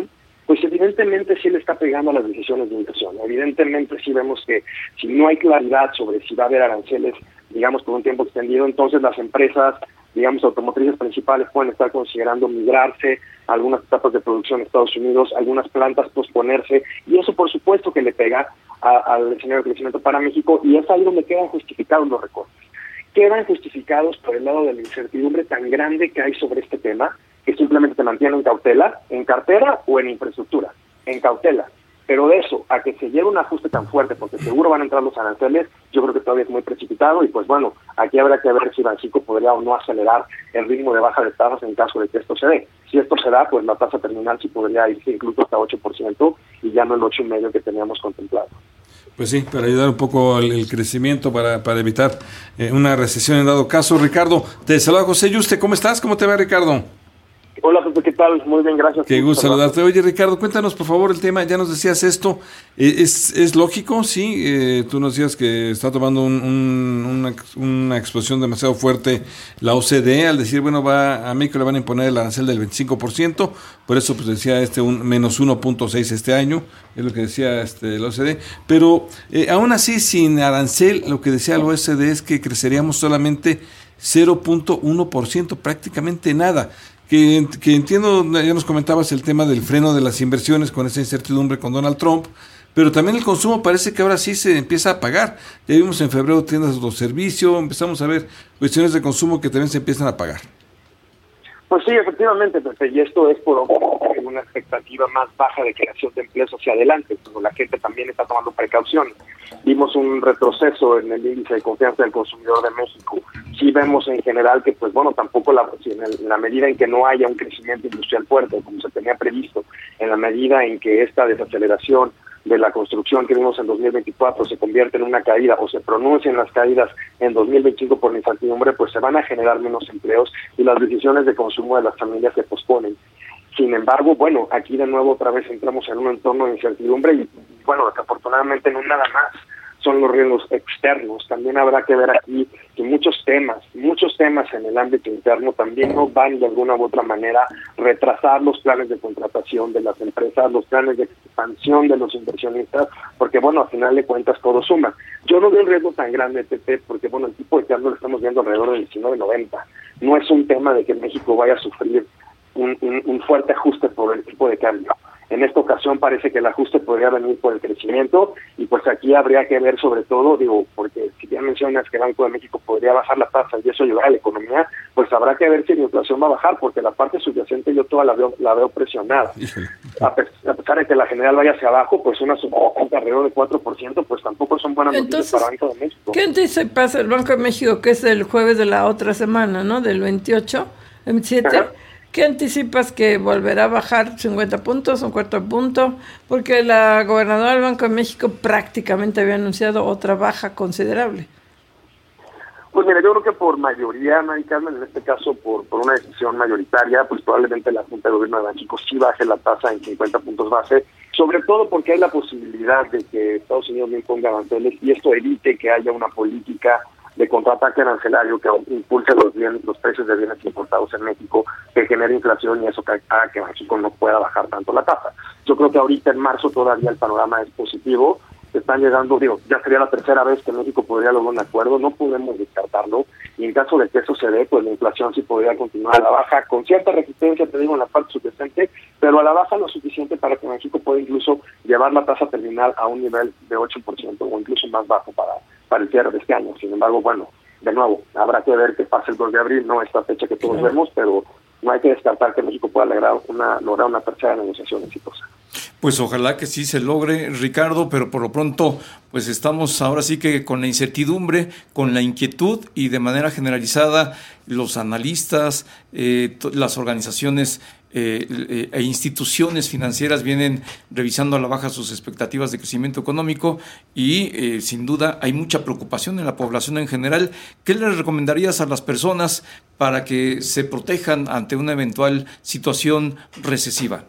pues evidentemente sí le está pegando a las decisiones de inversión. Evidentemente sí vemos que si no hay claridad sobre si va a haber aranceles, digamos, por un tiempo extendido, entonces las empresas, digamos, automotrices principales pueden estar considerando migrarse a algunas etapas de producción en Estados Unidos, algunas plantas posponerse, y eso por supuesto que le pega al escenario de crecimiento para México, y es ahí donde quedan justificados los recortes. Quedan justificados por el lado de la incertidumbre tan grande que hay sobre este tema, que simplemente te mantiene en cautela, en cartera o en infraestructura, en cautela. Pero de eso, a que se lleve un ajuste tan fuerte, porque seguro van a entrar los aranceles, yo creo que todavía es muy precipitado, y pues bueno, aquí habrá que ver si Banxico podría o no acelerar el ritmo de baja de tasas en caso de que esto se dé. Si esto se da, pues la tasa terminal sí podría irse incluso hasta 8%, y ya no el 8,5% que teníamos contemplado. Pues sí, para ayudar un poco el crecimiento, para evitar una recesión en dado caso. Ricardo, te saluda José Yuste. ¿Cómo estás? ¿Cómo te va, Ricardo? Hola, Pepe, ¿qué tal? Muy bien, gracias. Qué gusto saludarte. Oye, Ricardo, cuéntanos, por favor, el tema. Ya nos decías esto. ¿Es lógico? Sí. Tú nos decías que está tomando una explosión demasiado fuerte la OCDE al decir, bueno, a México le van a imponer el arancel del 25%. Por eso, pues decía un menos 1.6 este año. Es lo que decía la OCDE. Pero aún así, sin arancel, lo que decía la OCDE es que creceríamos solamente 0.1%, prácticamente nada. Que entiendo, ya nos comentabas el tema del freno de las inversiones con esa incertidumbre con Donald Trump, pero también el consumo parece que ahora sí se empieza a pagar. Ya vimos en febrero tiendas de autoservicio, empezamos a ver cuestiones de consumo que también se empiezan a pagar. Pues sí, efectivamente, Pepe, y esto es por una expectativa más baja de creación de empleos hacia adelante, cuando la gente también está tomando precauciones. Vimos un retroceso en el índice de confianza del consumidor de México. Sí vemos en general que, pues bueno, tampoco en la medida en que no haya un crecimiento industrial fuerte, como se tenía previsto, en la medida en que esta desaceleración de la construcción que vimos en 2024 se convierte en una caída o se pronuncian las caídas en 2025 por la incertidumbre, pues se van a generar menos empleos y las decisiones de consumo de las familias se posponen. Sin embargo, bueno, aquí de nuevo otra vez entramos en un entorno de incertidumbre y bueno, desafortunadamente no nada más son los riesgos externos. También habrá que ver aquí que muchos temas en el ámbito interno también no van de alguna u otra manera retrasar los planes de contratación de las empresas, los planes de expansión de los inversionistas, porque bueno, al final de cuentas todo suma. Yo no veo un riesgo tan grande, Pepe, porque bueno, el tipo de cambio lo estamos viendo alrededor del 19.90. No es un tema de que México vaya a sufrir un fuerte ajuste por el tipo de cambio. En esta ocasión parece que el ajuste podría venir por el crecimiento y pues aquí habría que ver sobre todo, porque si ya mencionas que el Banco de México podría bajar la tasa y eso ayudar a la economía, pues habrá que ver si la inflación va a bajar, porque la parte subyacente yo toda la veo presionada. A pesar de que la general vaya hacia abajo, pues una subyacente alrededor de 4%, pues tampoco son buenas noticias para el Banco de México. ¿Qué anticipas el Banco de México, que es el jueves de la otra semana, ¿no? Del 28, 27? Ajá. ¿Qué anticipas que volverá a bajar 50 puntos, un cuarto de punto? Porque la gobernadora del Banco de México prácticamente había anunciado otra baja considerable. Pues mira, yo creo que por mayoría, Mari Carmen, en este caso por una decisión mayoritaria, pues probablemente la Junta de Gobierno de Banxico sí baje la tasa en 50 puntos base, sobre todo porque hay la posibilidad de que Estados Unidos no imponga aranceles y esto evite que haya una política de contraataque arancelario que impulse los precios de bienes importados en México, que genere inflación y eso haga que México no pueda bajar tanto la tasa. Yo creo que ahorita en marzo todavía el panorama es positivo, están llegando, ya sería la tercera vez que México podría lograr un acuerdo, no podemos descartarlo, y en caso de que eso se dé, pues la inflación sí podría continuar a la baja, con cierta resistencia, te digo, en la parte subyacente, pero a la baja lo suficiente para que México pueda incluso llevar la tasa terminal a un nivel de 8% o incluso más bajo para el cierre de este año. Sin embargo, bueno, de nuevo, habrá que ver qué pasa el 2 de abril, no esta fecha que todos vemos, pero no hay que descartar que México pueda lograr una tercera negociación exitosa. Pues ojalá que sí se logre, Ricardo, pero por lo pronto pues estamos ahora sí que con la incertidumbre, con la inquietud y de manera generalizada los analistas, las organizaciones e instituciones financieras vienen revisando a la baja sus expectativas de crecimiento económico y sin duda hay mucha preocupación en la población en general. ¿Qué les recomendarías a las personas para que se protejan ante una eventual situación recesiva?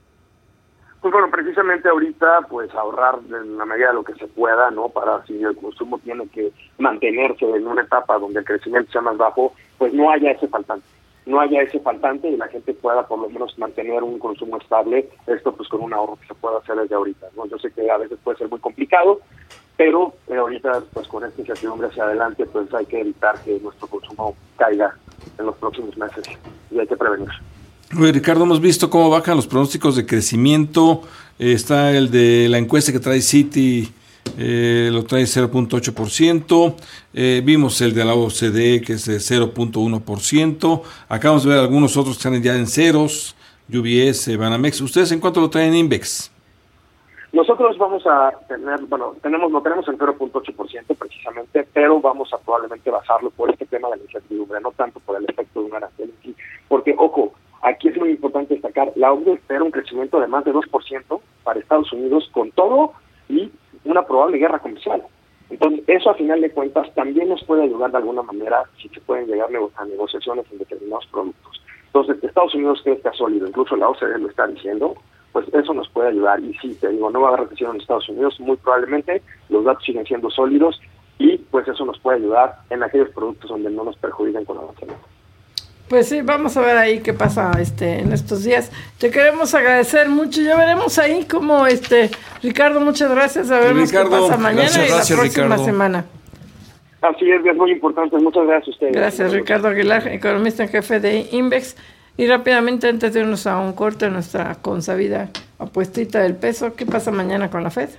Pues bueno, precisamente ahorita, pues ahorrar en la medida de lo que se pueda, ¿no? Para si el consumo tiene que mantenerse en una etapa donde el crecimiento sea más bajo, pues no haya ese faltante. no haya ese faltante y la gente pueda por lo menos mantener un consumo estable, esto pues con un ahorro que se puede hacer desde ahorita, ¿no? Yo sé que a veces puede ser muy complicado, pero ahorita pues con esta incertidumbre hacia adelante pues hay que evitar que nuestro consumo caiga en los próximos meses y hay que prevenir. Oye, Ricardo, hemos visto cómo bajan los pronósticos de crecimiento. Está el de la encuesta que trae Citi, lo trae 0.8%. Vimos el de la OCDE, que es de 0.1%. Acabamos de ver algunos otros que están ya en ceros, UBS, Banamex. ¿Ustedes en cuánto lo traen en Invex? Nosotros vamos a tener, lo tenemos en 0.8% precisamente, pero vamos a probablemente bajarlo por este tema de la incertidumbre, no tanto por el efecto de un arancel en sí. Porque, ojo, aquí es muy importante destacar, la OCDE espera un crecimiento de más de 2% para Estados Unidos con todo y una probable guerra comercial. Entonces, eso a final de cuentas también nos puede ayudar de alguna manera si se pueden llegar a negociaciones en determinados productos. Entonces, Estados Unidos crezca sólido, incluso la OCDE lo está diciendo, pues eso nos puede ayudar. Y sí, te digo, no va a haber recesión en Estados Unidos, muy probablemente los datos siguen siendo sólidos y pues eso nos puede ayudar en aquellos productos donde no nos perjudiquen con la inflación. Pues sí, vamos a ver ahí qué pasa en estos días. Te queremos agradecer mucho. Ya veremos ahí cómo Ricardo, muchas gracias. A ver qué pasa mañana y la próxima semana. Así es muy importante. Muchas gracias a ustedes. Gracias, Ricardo Aguilar, economista en jefe de Invex. Y rápidamente, antes de irnos a un corte, nuestra consabida apuestita del peso, ¿qué pasa mañana con la FED?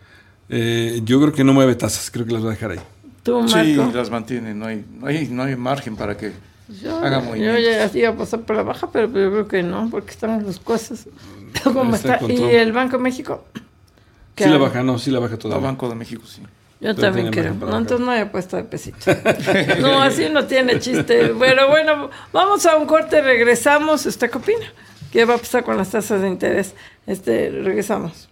Yo creo que no mueve tasas, creo que las va a dejar ahí. ¿Tú, Marco? Sí, las mantiene, no hay margen para que haga movimientos. Yo ya iba a pasar por la baja, pero yo creo que no, porque están las cosas como está. ¿Y el Banco de México? Sí la baja todavía. El Banco de México, sí. Yo también creo. No, entonces no he puesto de pesito. No, así no tiene chiste. Bueno, vamos a un corte, regresamos. ¿Usted qué opina? ¿Qué va a pasar con las tasas de interés? Regresamos.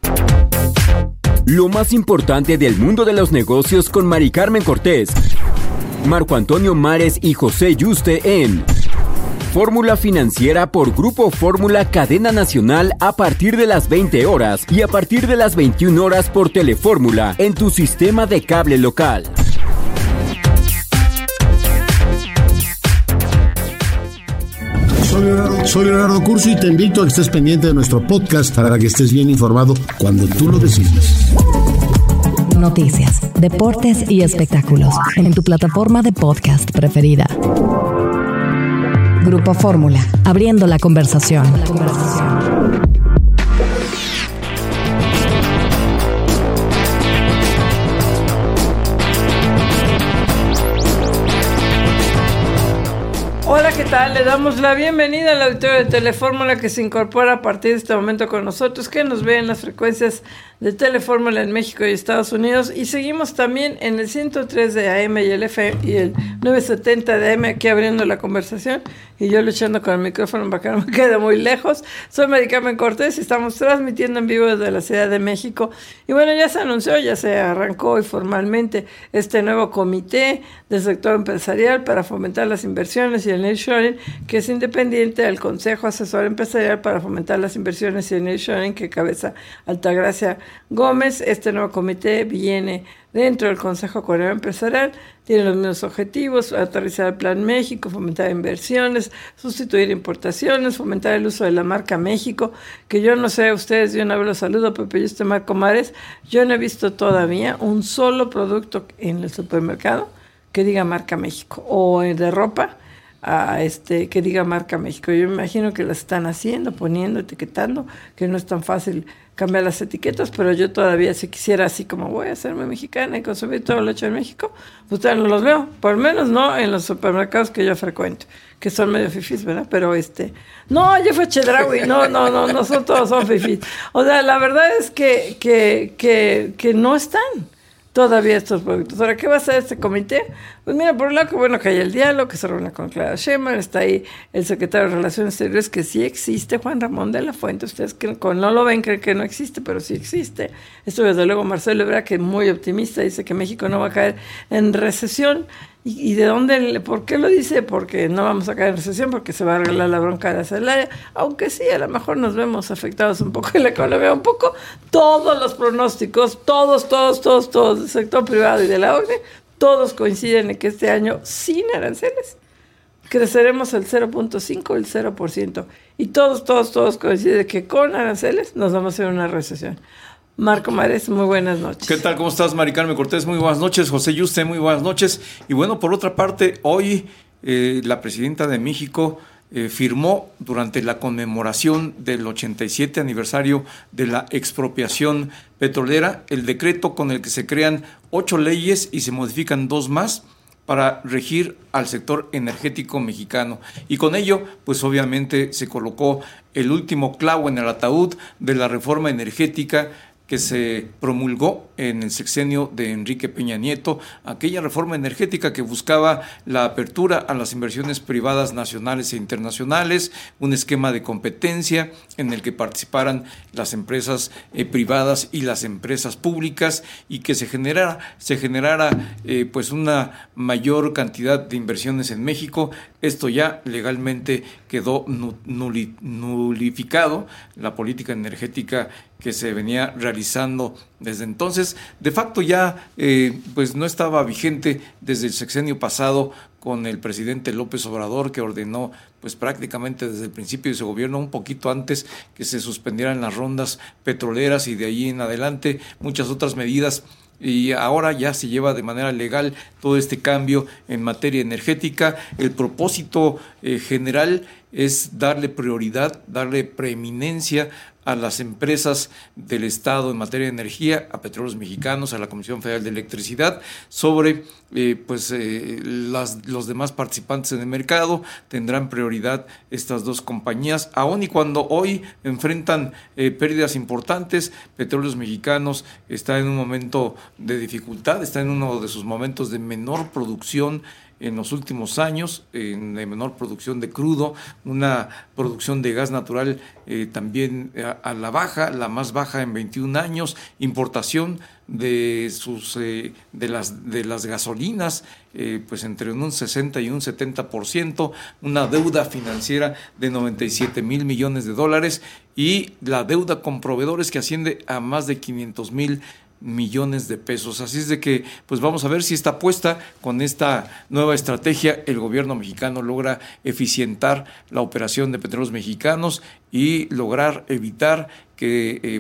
Lo más importante del mundo de los negocios con Mari Carmen Cortés, Marco Antonio Mares y José Yuste en Fórmula Financiera por Grupo Fórmula Cadena Nacional a partir de las 20 horas y a partir de las 21 horas por Telefórmula en tu sistema de cable local. Soy Leonardo Curcio y te invito a que estés pendiente de nuestro podcast para que estés bien informado cuando tú lo decides. Noticias, deportes y espectáculos en tu plataforma de podcast preferida. Grupo Fórmula, abriendo la conversación. Hola, ¿qué tal? Le damos la bienvenida al auditorio de Telefórmula que se incorpora a partir de este momento con nosotros, que nos ve en las frecuencias de Telefórmula en México y Estados Unidos, y seguimos también en el 103 de AM y el FM y el 970 de AM, aquí abriendo la conversación, y yo luchando con el micrófono para que no me quede muy lejos. Soy Mari Carmen Cortés y estamos transmitiendo en vivo desde la Ciudad de México. Y bueno, ya se anunció, ya se arrancó hoy formalmente este nuevo comité del sector empresarial para fomentar las inversiones y el nearshoring, que es independiente del Consejo Asesor Empresarial para fomentar las inversiones y el nearshoring, que cabeza Altagracia Gómez. Este nuevo comité viene dentro del Consejo Coordinador Empresarial, tiene los mismos objetivos: aterrizar el Plan México, fomentar inversiones, sustituir importaciones, fomentar el uso de la marca México, que yo no sé, ustedes, de una vez los saludo, Pepe, yo estoy Marco Mares, yo no he visto todavía un solo producto en el supermercado que diga marca México, o de ropa, que diga marca México. Yo me imagino que las están haciendo, poniendo, etiquetando, que no es tan fácil cambiar las etiquetas, pero yo todavía, si quisiera, así como voy a hacerme mexicana y consumir todo lo hecho en México, pues todavía no los veo, por lo menos no en los supermercados que yo frecuento, que son medio fifís, ¿verdad? Pero no, yo fui Chedraui, no son todos, son fifís. O sea, la verdad es que no están todavía estos productos. Ahora, ¿qué va a hacer este comité? Pues mira, por un lado, que bueno que hay el diálogo, que se reúne con Claudia Sheinbaum, está ahí el secretario de Relaciones Exteriores, que sí existe, Juan Ramón de la Fuente. Ustedes que no lo ven, creen que no existe, pero sí existe. Esto desde luego Marcelo Ebrard, que es muy optimista, dice que México no va a caer en recesión. ¿Y de dónde? ¿Por qué lo dice? Porque no vamos a caer en recesión, porque se va a arreglar la bronca de la Celaya, aunque sí, a lo mejor nos vemos afectados un poco en la economía, un poco. Todos los pronósticos, todos, del sector privado y de la OCDE, todos coinciden en que este año sin aranceles creceremos el 0.5, el 0%. Y todos coinciden que con aranceles nos vamos a hacer una recesión. Marco Mares, muy buenas noches. ¿Qué tal? ¿Cómo estás, Mari Carmen Cortés? Muy buenas noches. José Yuste, muy buenas noches. Y bueno, por otra parte, hoy la presidenta de México firmó durante la conmemoración del 87 aniversario de la expropiación petrolera el decreto con el que se crean 8 leyes y se modifican 2 más para regir al sector energético mexicano. Y con ello, pues obviamente se colocó el último clavo en el ataúd de la reforma energética que se promulgó en el sexenio de Enrique Peña Nieto, aquella reforma energética que buscaba la apertura a las inversiones privadas nacionales e internacionales, un esquema de competencia en el que participaran las empresas privadas y las empresas públicas y que se generara pues una mayor cantidad de inversiones en México. Esto ya legalmente quedó nulificado, la política energética que se venía realizando desde entonces, de facto ya pues no estaba vigente desde el sexenio pasado con el presidente López Obrador, que ordenó pues prácticamente desde el principio de su gobierno, un poquito antes, que se suspendieran las rondas petroleras y de ahí en adelante muchas otras medidas. Y ahora ya se lleva de manera legal todo este cambio en materia energética. El propósito general es darle prioridad, darle preeminencia a las empresas del Estado en materia de energía, a Petróleos Mexicanos, a la Comisión Federal de Electricidad, sobre los demás participantes en el mercado. Tendrán prioridad estas 2 compañías, aun y cuando hoy enfrentan pérdidas importantes. Petróleos Mexicanos está en un momento de dificultad, está en uno de sus momentos de menor producción en los últimos años, de menor producción de crudo, una producción de gas natural también a la baja, la más baja en 21 años, importación de las gasolinas pues entre un 60 y un 70%, una deuda financiera de 97,000 millones de dólares y la deuda con proveedores que asciende a más de 500,000 millones de pesos. Así es de que pues vamos a ver si esta apuesta con esta nueva estrategia el gobierno mexicano logra eficientar la operación de Petróleos Mexicanos y lograr evitar que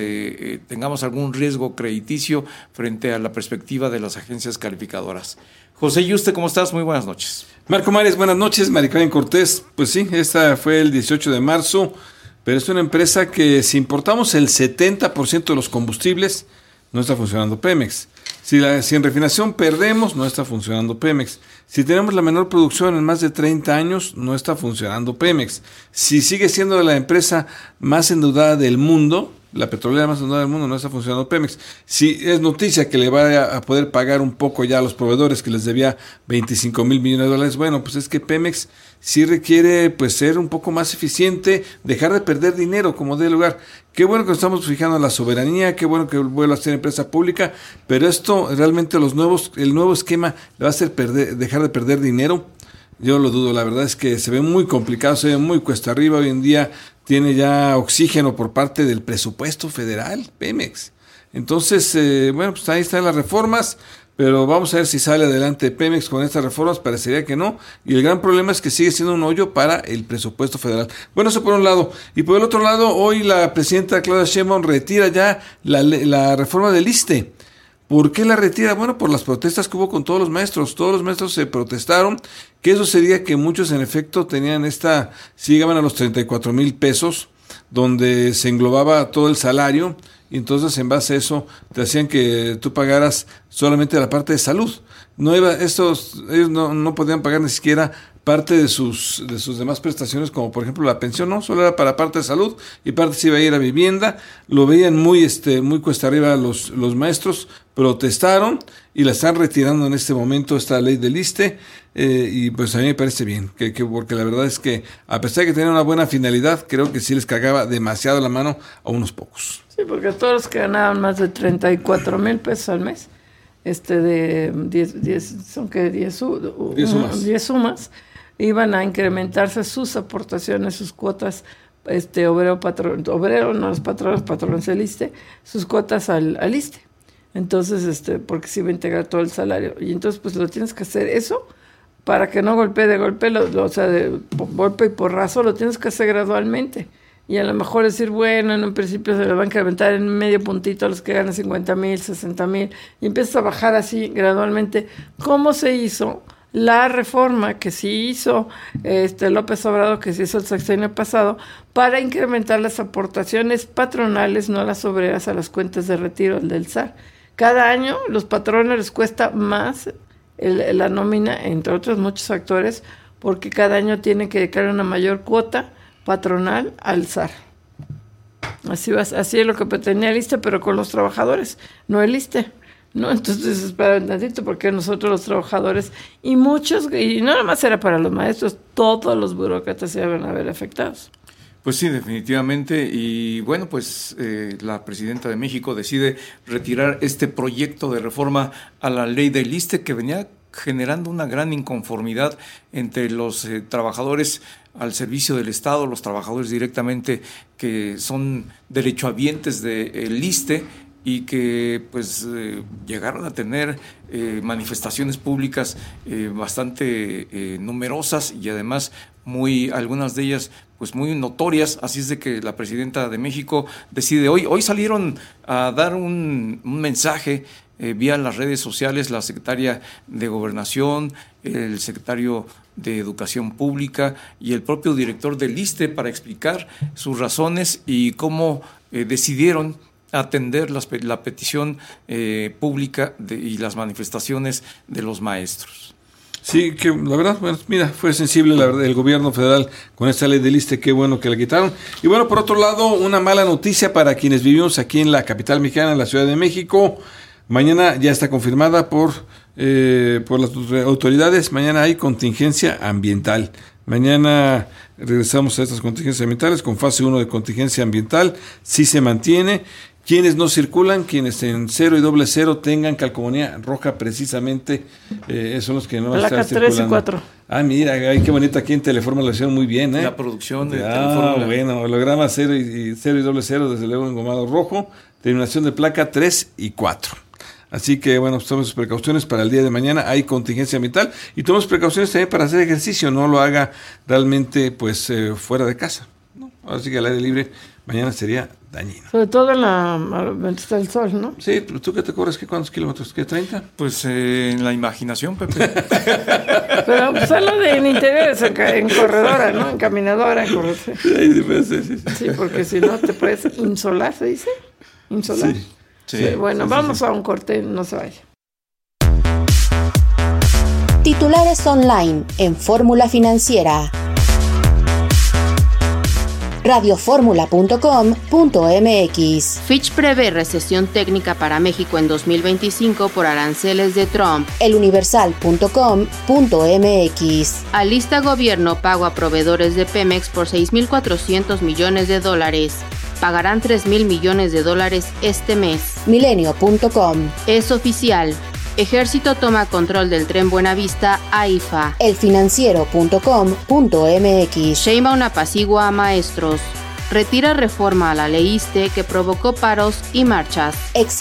tengamos algún riesgo crediticio frente a la perspectiva de las agencias calificadoras. José Yuste, ¿cómo estás? Muy buenas noches. Marco Mares, buenas noches. Mari Carmen Cortés, pues sí, esta fue el 18 de marzo, pero es una empresa que si importamos el 70% de los combustibles, no está funcionando Pemex. Si en refinación perdemos, no está funcionando Pemex. Si tenemos la menor producción en más de 30 años, no está funcionando Pemex. Si sigue siendo la empresa más endeudada del mundo, la petrolera más endeudada del mundo, no está funcionando Pemex. Si es noticia que le va a poder pagar un poco ya a los proveedores que les debía 25,000 millones de dólares, bueno, pues es que Pemex sí requiere pues ser un poco más eficiente, dejar de perder dinero como dé lugar. Qué bueno que estamos fijando en la soberanía, qué bueno que vuelva a ser empresa pública, pero esto realmente el nuevo esquema le va a hacer dejar de perder dinero. Yo lo dudo, la verdad es que se ve muy complicado, se ve muy cuesta arriba. Hoy en día tiene ya oxígeno por parte del presupuesto federal, Pemex. Entonces, pues ahí están las reformas, pero vamos a ver si sale adelante Pemex con estas reformas. Parecería que no, y el gran problema es que sigue siendo un hoyo para el presupuesto federal. Bueno, eso por un lado. Y por el otro lado, hoy la presidenta Claudia Sheinbaum retira ya la reforma del ISSSTE. ¿Por qué la retira? Bueno, por las protestas que hubo con todos los maestros. Todos los maestros se protestaron, que eso sería que muchos en efecto tenían si llegaban a los 34,000 pesos, donde se englobaba todo el salario, y entonces en base a eso te hacían que tú pagaras solamente la parte de salud. Ellos no podían pagar ni siquiera parte de sus demás prestaciones, como por ejemplo la pensión, no, solo era para parte de salud y parte se iba a ir a vivienda. Lo veían muy cuesta arriba los maestros, protestaron y la están retirando en este momento esta ley del ISSSTE, y pues a mí me parece bien, porque la verdad es que a pesar de que tenía una buena finalidad, creo que sí les cagaba demasiado la mano a unos pocos. Sí, porque todos los que ganaban más de 34,000 pesos al mes, de 10 sumas, iban a incrementarse sus aportaciones, sus cuotas, los patrones del ISSSTE, sus cuotas al ISSSTE. Entonces, porque se iba a integrar todo el salario. Y entonces, pues lo tienes que hacer eso para que no golpee de golpe, de golpe y porrazo, lo tienes que hacer gradualmente. Y a lo mejor decir, bueno, en un principio se le va a incrementar en medio puntito a los que ganan 50,000, 60,000, y empiezas a bajar así gradualmente. ¿Cómo se hizo la reforma que sí hizo López Obrador, que sí hizo el sexenio pasado, para incrementar las aportaciones patronales, no las obreras, a las cuentas de retiro del SAR? Cada año los patrones les cuesta más la nómina, entre otros muchos factores, porque cada año tienen que declarar una mayor cuota patronal al SAR. Así es lo que pretendía el ISSSTE, pero con los trabajadores, no el ISSSTE, ¿no? Entonces, espera un tantito, porque nosotros los trabajadores, y muchos, y no nada más era para los maestros, todos los burócratas se van a ver afectados. Pues sí, definitivamente. Y bueno, pues la presidenta de México decide retirar este proyecto de reforma a la ley del ISSSTE, que venía generando una gran inconformidad entre los trabajadores al servicio del Estado, los trabajadores directamente que son derechohabientes del ISSSTE, y que pues llegaron a tener manifestaciones públicas bastante numerosas, y además algunas de ellas pues muy notorias. Así es de que la presidenta de México decide hoy salieron a dar un mensaje vía las redes sociales, la secretaria de Gobernación, el secretario de Educación Pública y el propio director del ISSSTE, para explicar sus razones y cómo decidieron atender la petición pública y las manifestaciones de los maestros. Sí, que la verdad, bueno, mira, fue sensible la verdad el gobierno federal con esta ley del ISSSTE, qué bueno que la quitaron. Y bueno, por otro lado, una mala noticia para quienes vivimos aquí en la capital mexicana, en la Ciudad de México. Mañana ya está confirmada por las autoridades, mañana hay contingencia ambiental. Mañana regresamos a estas contingencias ambientales con fase 1 de contingencia ambiental, sí se mantiene. Quienes no circulan, quienes en 0 y 00 tengan calcomanía roja precisamente, son los que no van a estar circulando. 3 y 4. Ah, mira, qué bonito, aquí en Teleforma lo hicieron muy bien, ¿eh? La producción de Teleforma. Bueno, holograma 0 y 00, desde luego engomado rojo, terminación de placa 3 y 4. Así que, bueno, tomemos precauciones para el día de mañana, hay contingencia ambiental, y tomemos precauciones también para hacer ejercicio, no lo haga realmente pues fuera de casa, ¿no? Así que al aire libre mañana sería dañino. Sobre todo donde está el sol, ¿no? Sí, pero ¿tú qué te corres? ¿Cuántos kilómetros? ¿Qué, 30? Pues en la imaginación, Pepe. Pero pues hablo en interiores, en corredora, ¿no? En caminadora, en corredora. Sí, porque si no te puedes insolar, ¿se dice? Insolar. Sí, bueno, vamos a un corte, no se vaya. Titulares online en Fórmula Financiera. radioformula.com.mx. Fitch prevé recesión técnica para México en 2025 por aranceles de Trump. eluniversal.com.mx. Alista gobierno pago a proveedores de Pemex por $6,400 millones. Pagarán $3,000 millones este mes. Milenio.com. Es oficial. Ejército toma control del tren Buenavista AIFA. elfinanciero.com.mx. Sheinbaum apacigua a maestros. Retira reforma a la ley ISSSTE que provocó paros y marchas.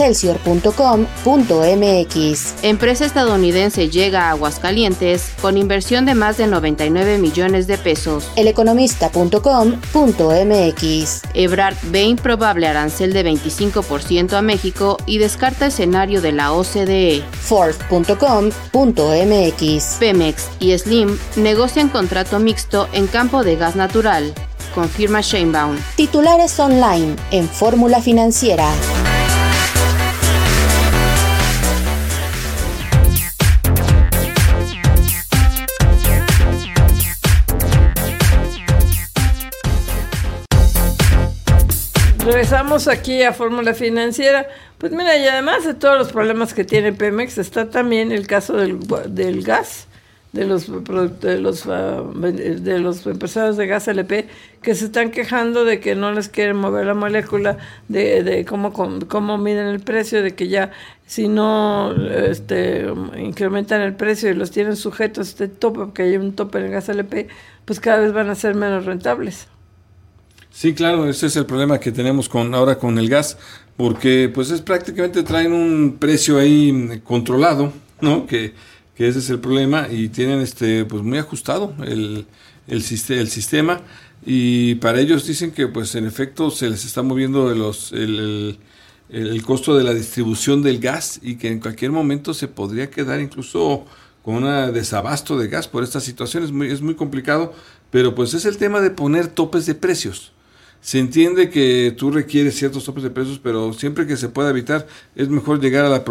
Excelsior.com.mx. Empresa estadounidense llega a Aguascalientes con inversión de más de $99 millones. eleconomista.com.mx. Ebrard ve improbable arancel de 25% a México y descarta escenario de la OCDE. Ford.com.mx. Pemex y Slim negocian contrato mixto en campo de gas natural. Confirma Sheinbaum. Titulares online en Fórmula Financiera. Regresamos aquí a Fórmula Financiera. Pues mira, y además de todos los problemas que tiene Pemex, está también el caso del gas, de los empresarios de gas LP, que se están quejando de que no les quieren mover la molécula, de cómo miden el precio, de que ya si no incrementan el precio y los tienen sujetos a este tope, porque hay un tope en el gas LP, pues cada vez van a ser menos rentables. Sí, claro, ese es el problema que tenemos ahora con el gas, porque pues es prácticamente traen un precio ahí controlado, ¿no? Que que ese es el problema, y tienen pues muy ajustado el sistema, y para ellos dicen que pues en efecto se les está moviendo el costo de la distribución del gas, y que en cualquier momento se podría quedar incluso con un desabasto de gas por esta situación. Es muy complicado, pero pues es el tema de poner topes de precios. Se entiende que tú requieres ciertos topes de precios, pero siempre que se pueda evitar, es mejor llegar a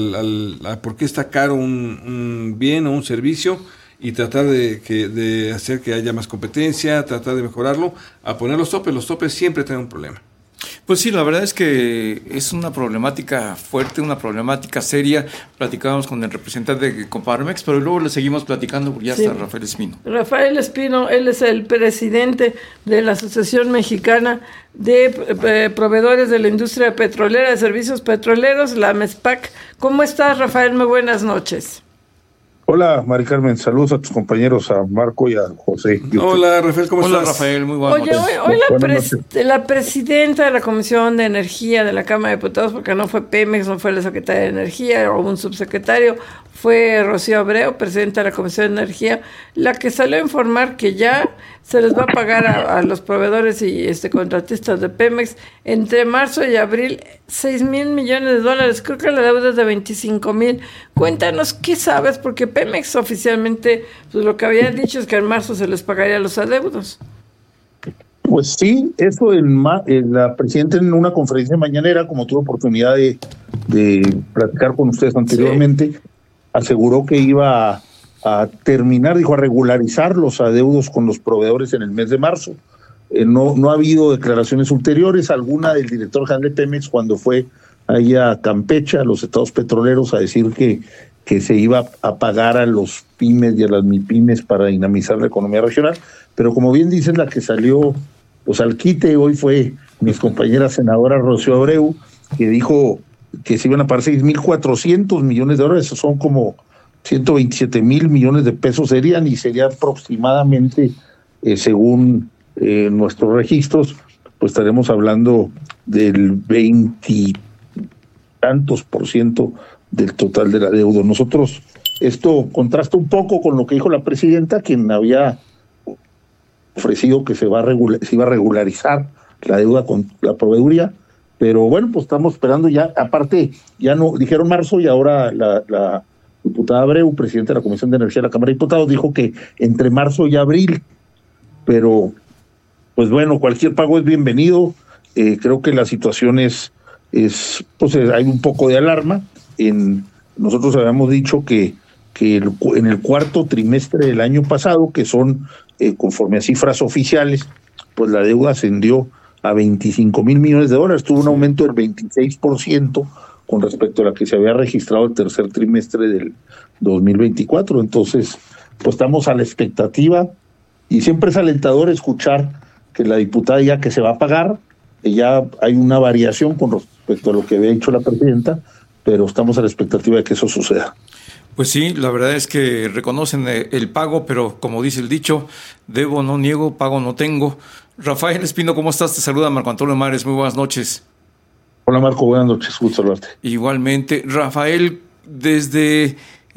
por qué está caro un bien o un servicio, y tratar de hacer que haya más competencia, tratar de mejorarlo, a poner los topes. Los topes siempre traen un problema. Pues sí, la verdad es que es una problemática fuerte, una problemática seria. Platicábamos con el representante de Coparmex, pero luego le seguimos platicando porque ya está Rafael Espino. Rafael Espino, él es el presidente de la Asociación Mexicana de Proveedores de la Industria Petrolera, de Servicios Petroleros, la MESPAC. ¿Cómo estás, Rafael? Muy buenas noches. Hola, Mari Carmen, saludos a tus compañeros, a Marco y a José. Hola, Rafael, ¿cómo estás? Hola, Rafael, muy buenas noches. Hoy la presidenta de la Comisión de Energía de la Cámara de Diputados, porque no fue Pemex, no fue la secretaria de Energía o un subsecretario, fue Rocío Abreu, presidenta de la Comisión de Energía, la que salió a informar que ya se les va a pagar a los proveedores y contratistas de Pemex entre marzo y abril $6,000 millones. Creo que la deuda es de 25,000. Cuéntanos qué sabes, porque Pemex oficialmente pues lo que había dicho es que en marzo se les pagaría a los adeudos. Pues sí, eso la presidenta en una conferencia mañanera, como tuve oportunidad de platicar con ustedes anteriormente, aseguró que iba a terminar, dijo, a regularizar los adeudos con los proveedores en el mes de marzo. No ha habido declaraciones ulteriores, alguna del director general de Pemex cuando fue ahí a Campeche, a los estados petroleros, a decir que se iba a pagar a los pymes y a las MIPYMES para dinamizar la economía regional, pero como bien dicen, la que salió pues al quite hoy fue mi compañera senadora Rocío Abreu, que dijo que se iban a pagar $6,400 millones, eso son como 127,000 millones de pesos serían, y sería aproximadamente, según nuestros registros, pues estaremos hablando del 20 tantos % del total de la deuda. Nosotros, esto contrasta un poco con lo que dijo la presidenta, quien había ofrecido que se iba a regularizar la deuda con la proveeduría, pero bueno, pues estamos esperando ya. Aparte, ya no dijeron marzo, y ahora la diputada Abreu, presidenta de la Comisión de Energía de la Cámara de Diputados, dijo que entre marzo y abril, pero pues bueno, cualquier pago es bienvenido. Creo que la situación pues hay un poco de alarma. Nosotros habíamos dicho que en el cuarto trimestre del año pasado, que son conforme a cifras oficiales, pues la deuda ascendió a $25,000 millones. Tuvo un aumento del 26% con respecto a la que se había registrado el tercer trimestre del 2024. Entonces, pues estamos a la expectativa, y siempre es alentador escuchar que la diputada ya que se va a pagar, ya hay una variación con respecto a lo que había dicho la presidenta, pero estamos a la expectativa de que eso suceda. Pues sí, la verdad es que reconocen el pago, pero como dice el dicho, debo no niego, pago no tengo. Rafael Espino, ¿cómo estás? Te saluda Marco Antonio Mares, muy buenas noches. Hola Marco, buenas noches, gusto saludarte. Igualmente. Rafael, desde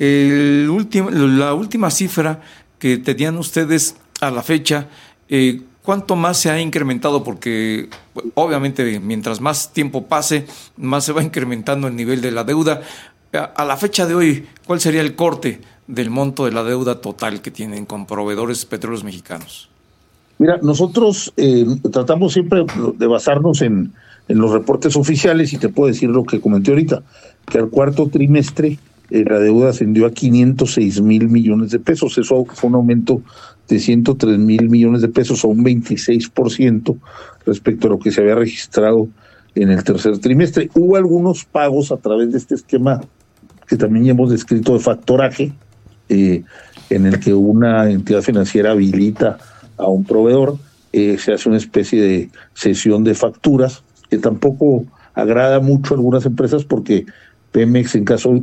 la última cifra que tenían ustedes a la fecha, ¿cuánto más se ha incrementado? Porque obviamente mientras más tiempo pase, más se va incrementando el nivel de la deuda. A la fecha de hoy, ¿cuál sería el corte del monto de la deuda total que tienen con proveedores petróleos mexicanos? Mira, nosotros tratamos siempre de basarnos en los reportes oficiales, y te puedo decir lo que comenté ahorita, que al cuarto trimestre la deuda ascendió a $506,000 millones de pesos. Eso fue un aumento de $103,000 millones de pesos, o un 26% respecto a lo que se había registrado en el tercer trimestre. Hubo algunos pagos a través de este esquema que también ya hemos descrito de factoraje, en el que una entidad financiera habilita a un proveedor, se hace una especie de cesión de facturas, que tampoco agrada mucho a algunas empresas, porque Pemex,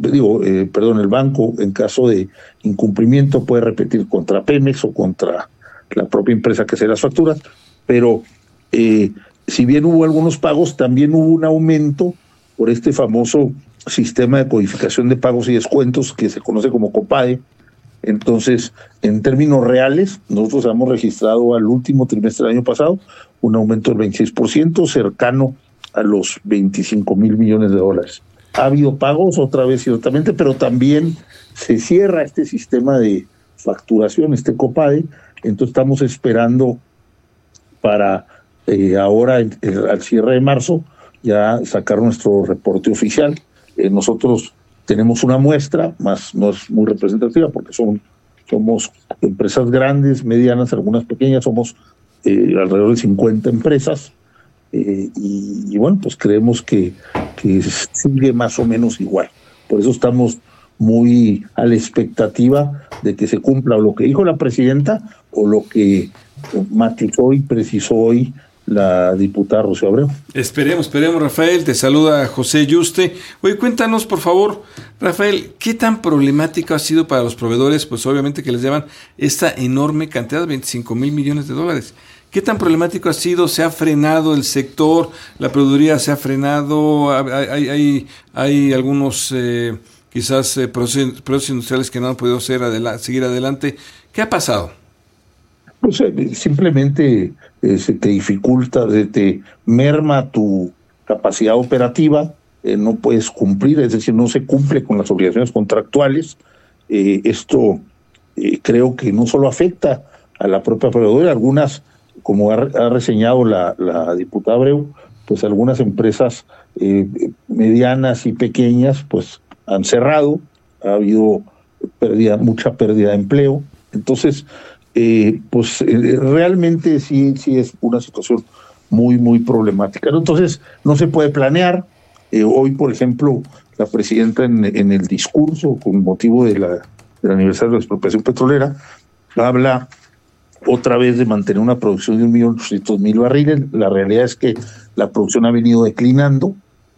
el banco, en caso de incumplimiento, puede repetir contra Pemex o contra la propia empresa que hace las facturas, pero si bien hubo algunos pagos, también hubo un aumento por este famoso sistema de codificación de pagos y descuentos que se conoce como COPADE. Entonces, en términos reales, nosotros hemos registrado al último trimestre del año pasado un aumento del 26%, cercano a los 25 mil millones de dólares. Ha habido pagos otra vez ciertamente, pero también se cierra este sistema de facturación, este COPADE. Entonces estamos esperando para ahora, al cierre de marzo, ya sacar nuestro reporte oficial. Nosotros tenemos una muestra, más no es muy representativa porque somos empresas grandes, medianas, algunas pequeñas, somos alrededor de 50 empresas, y bueno, pues creemos que sigue más o menos igual. Por eso estamos muy a la expectativa de que se cumpla lo que dijo la presidenta o lo que matizó y precisó hoy la diputada Rocío Abreu. Esperemos, Rafael. Te saluda José Yuste. Oye, cuéntanos, por favor, Rafael, ¿qué tan problemático ha sido para los proveedores? Pues obviamente que les llevan esta enorme cantidad, 25 mil millones de dólares. ¿Qué tan problemático ha sido? ¿Se ha frenado el sector? ¿La proveeduría se ha frenado? ¿Hay algunos quizás procesos industriales que no han podido seguir adelante? ¿Qué ha pasado? Pues simplemente se te dificulta, se te merma tu capacidad operativa, no puedes cumplir, es decir, no se cumple con las obligaciones contractuales. Esto creo que no solo afecta a la propia proveedora, algunas, como ha reseñado la diputada Abreu, pues algunas empresas medianas y pequeñas pues han cerrado, ha habido mucha pérdida de empleo. Entonces, realmente sí es una situación muy, muy problemática, ¿no? Entonces, no se puede planear. Hoy, por ejemplo, la presidenta en el discurso con motivo del aniversario de la expropiación petrolera habla otra vez de mantener una producción de 1.800.000 barriles. La realidad es que la producción ha venido declinando.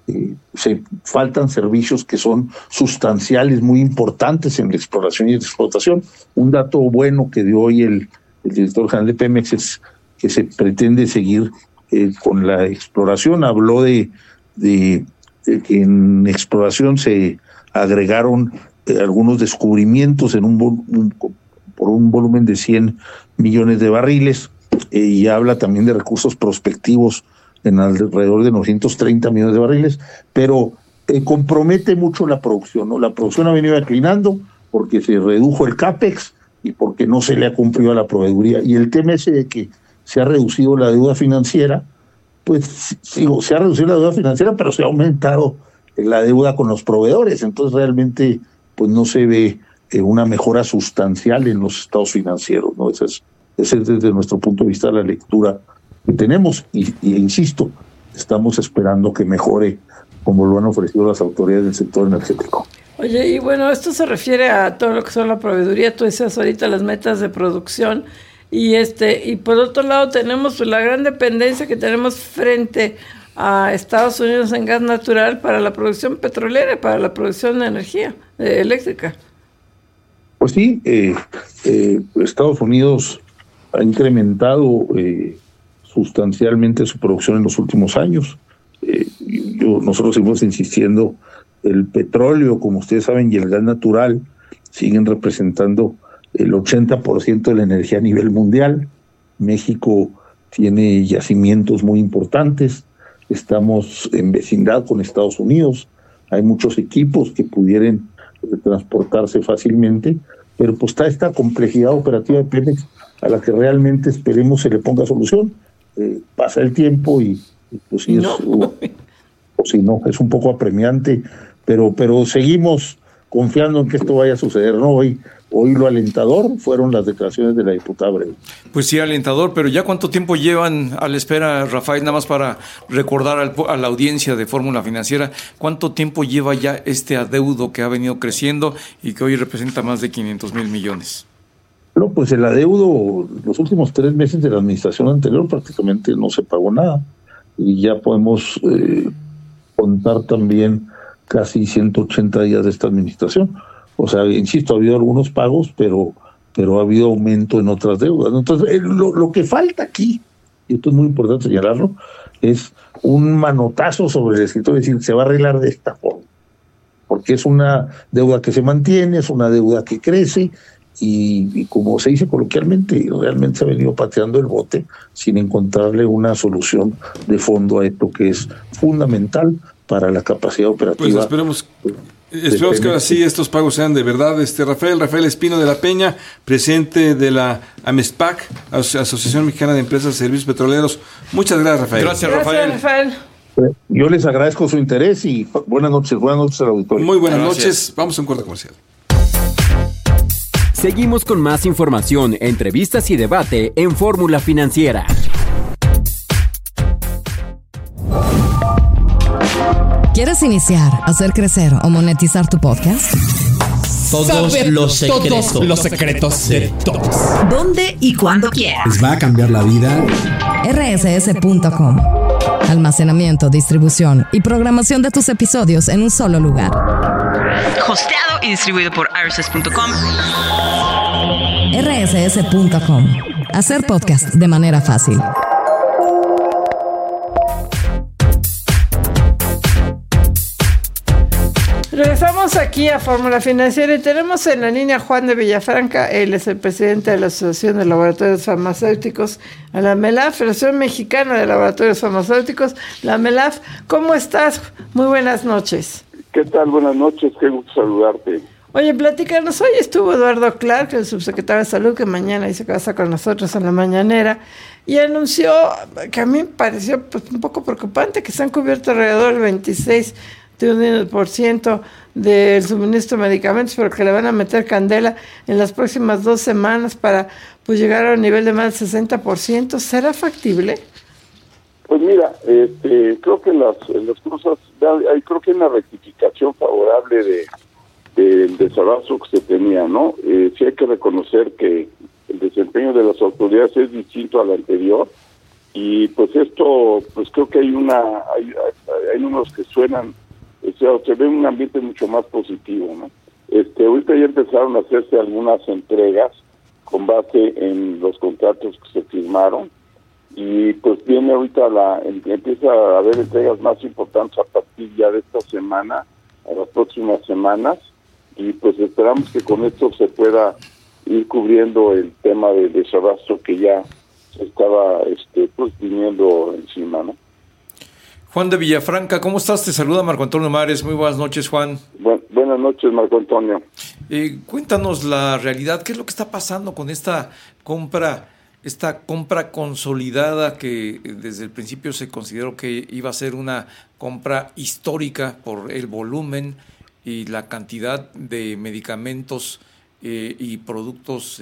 Faltan servicios que son sustanciales, muy importantes en la exploración y la explotación. Un dato bueno que dio hoy el director general de Pemex es que se pretende seguir con la exploración. Habló de que en exploración se agregaron algunos descubrimientos por un volumen de 100 millones de barriles, y habla también de recursos prospectivos en alrededor de 930 millones de barriles, pero compromete mucho la producción, ¿no? La producción ha venido declinando porque se redujo el CAPEX y porque no se le ha cumplido a la proveeduría. Y el tema ese de que se ha reducido la deuda financiera, pues digo, se ha reducido la deuda financiera, pero se ha aumentado la deuda con los proveedores. Entonces realmente pues no se ve una mejora sustancial en los estados financieros, ¿no? Esa es desde nuestro punto de vista la lectura que tenemos, y insisto, estamos esperando que mejore como lo han ofrecido las autoridades del sector energético. Oye, y bueno, esto se refiere a todo lo que son la proveeduría. Tú decías ahorita las metas de producción, y por otro lado tenemos la gran dependencia que tenemos frente a Estados Unidos en gas natural para la producción petrolera y para la producción de energía eléctrica. Pues sí, Estados Unidos ha incrementado sustancialmente su producción en los últimos años. Nosotros seguimos insistiendo, el petróleo, como ustedes saben, y el gas natural siguen representando el 80% de la energía a nivel mundial. México tiene yacimientos muy importantes, estamos en vecindad con Estados Unidos, hay muchos equipos que pudieran transportarse fácilmente, pero pues está esta complejidad operativa de Pemex a la que realmente esperemos se le ponga solución. Pasa el tiempo y pues sí, no. Es un poco apremiante, pero seguimos confiando en que esto vaya a suceder, ¿no? Hoy lo alentador fueron las declaraciones de la diputada Abreu. Pues sí, alentador, pero ¿ya cuánto tiempo llevan a la espera, Rafael? Nada más para recordar a la audiencia de Fórmula Financiera, ¿cuánto tiempo lleva ya este adeudo que ha venido creciendo y que hoy representa más de 500,000 millones? No, pues el adeudo, los últimos 3 meses de la administración anterior prácticamente no se pagó nada, y ya podemos contar también casi 180 días de esta administración. O sea, insisto, ha habido algunos pagos, pero ha habido aumento en otras deudas, ¿no? Entonces, lo que falta aquí, y esto es muy importante señalarlo, es un manotazo sobre el escritorio, es decir, se va a arreglar de esta forma. porque es una deuda que se mantiene, es una deuda que crece, y como se dice coloquialmente, realmente se ha venido pateando el bote sin encontrarle una solución de fondo a esto que es fundamental para la capacidad operativa. Pues esperemos que ahora sí estos pagos sean de verdad. Rafael Espino de la Peña, presidente de la AMESPAC, Asociación Mexicana de Empresas de Servicios Petroleros. Muchas gracias, Rafael. Gracias, Rafael. Yo les agradezco su interés y buenas noches al auditorio. Muy buenas noches. Vamos a un corte comercial. Seguimos con más información, entrevistas y debate en Fórmula Financiera. ¿Quieres iniciar, hacer crecer o monetizar tu podcast? Todos los secretos de todos. ¿Dónde y cuándo quieras? ¿Les va a cambiar la vida? rss.com. Almacenamiento, distribución y programación de tus episodios en un solo lugar. Hosteado y distribuido por rss.com. rss.com. Hacer podcast de manera fácil. Regresamos aquí a Fórmula Financiera y tenemos en la línea Juan de Villafranca. Él es el presidente de la Asociación de Laboratorios Farmacéuticos, a la MELAF, Asociación Mexicana de Laboratorios Farmacéuticos, la MELAF. ¿Cómo estás? Muy buenas noches. ¿Qué tal? Buenas noches, qué gusto saludarte. Oye, platícanos, hoy estuvo Eduardo Clark, el subsecretario de Salud, que mañana dice que va a estar con nosotros en la mañanera, y anunció, que a mí me pareció un poco preocupante, que se han cubierto alrededor del 26% del suministro de medicamentos, pero que le van a meter candela en las próximas 2 semanas para llegar a un nivel de más del 60%. ¿Será factible? Pues mira, creo que las cosas, creo que hay una rectificación favorable del desabasto que se tenía, ¿no? Sí hay que reconocer que el desempeño de las autoridades es distinto al anterior, y pues esto, pues creo que hay números que suenan, se ve un ambiente mucho más positivo, ¿no? Ahorita ya empezaron a hacerse algunas entregas con base en los contratos que se firmaron, y pues viene ahorita empieza a haber entregas más importantes a partir ya de esta semana, a las próximas semanas, y pues esperamos que con esto se pueda ir cubriendo el tema del desabasto que ya se estaba pues viniendo encima, ¿no? Juan de Villafranca, ¿cómo estás? Te saluda Marco Antonio Mares. Muy buenas noches, Juan. Buenas noches, Marco Antonio. Cuéntanos la realidad. ¿Qué es lo que está pasando con esta compra consolidada que desde el principio se consideró que iba a ser una compra histórica por el volumen y la cantidad de medicamentos y productos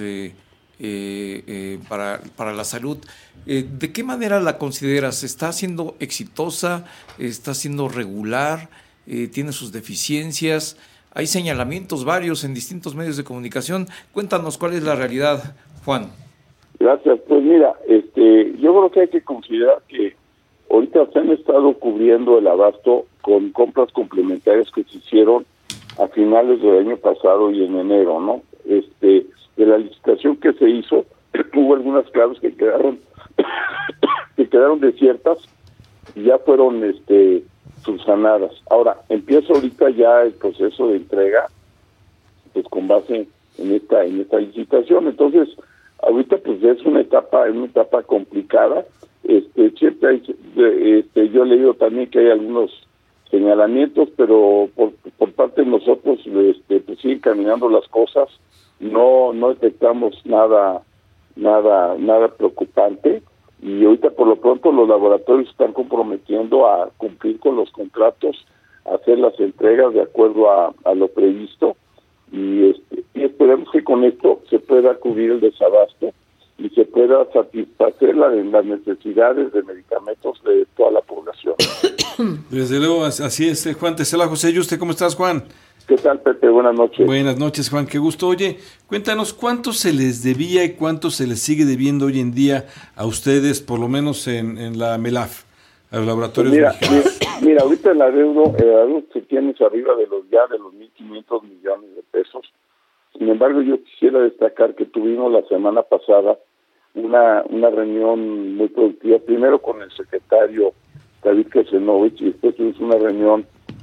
para la salud? ¿De qué manera la consideras? ¿Está siendo exitosa? ¿Está siendo regular? ¿Tiene sus deficiencias? Hay señalamientos varios en distintos medios de comunicación. Cuéntanos cuál es la realidad, Juan. Gracias. Pues mira, yo creo que hay que considerar que ahorita se han estado cubriendo el abasto con compras complementarias que se hicieron a finales del año pasado y en enero, ¿no? De la licitación que se hizo, hubo algunas claves que quedaron desiertas y ya fueron subsanadas. Ahora, empieza ahorita ya el proceso de entrega, pues con base en esta licitación. Entonces, ahorita pues es una etapa complicada. Siempre hay, yo he leído también que hay algunos señalamientos, pero por parte de nosotros pues siguen caminando las cosas. No detectamos nada preocupante, y ahorita por lo pronto los laboratorios están comprometiendo a cumplir con los contratos, a hacer las entregas de acuerdo a lo previsto, y esperemos que con esto se pueda cubrir el desabasto y se pueda satisfacer las necesidades de medicamentos de toda la población. Desde luego, así es, Juan. Te saluda José Yuste. ¿Cómo estás, Juan? ¿Qué tal, Pepe? Buenas noches. Buenas noches, Juan. Qué gusto. Oye, cuéntanos cuánto se les debía y cuánto se les sigue debiendo hoy en día a ustedes, por lo menos en la MELAF, a los laboratorios mexicanos. Mira, ahorita el adeudo se tiene arriba de los 1.500 millones de pesos. Sin embargo, yo quisiera destacar que tuvimos la semana pasada una reunión muy productiva, primero con el secretario David Kesenovich, y después tuvimos una reunión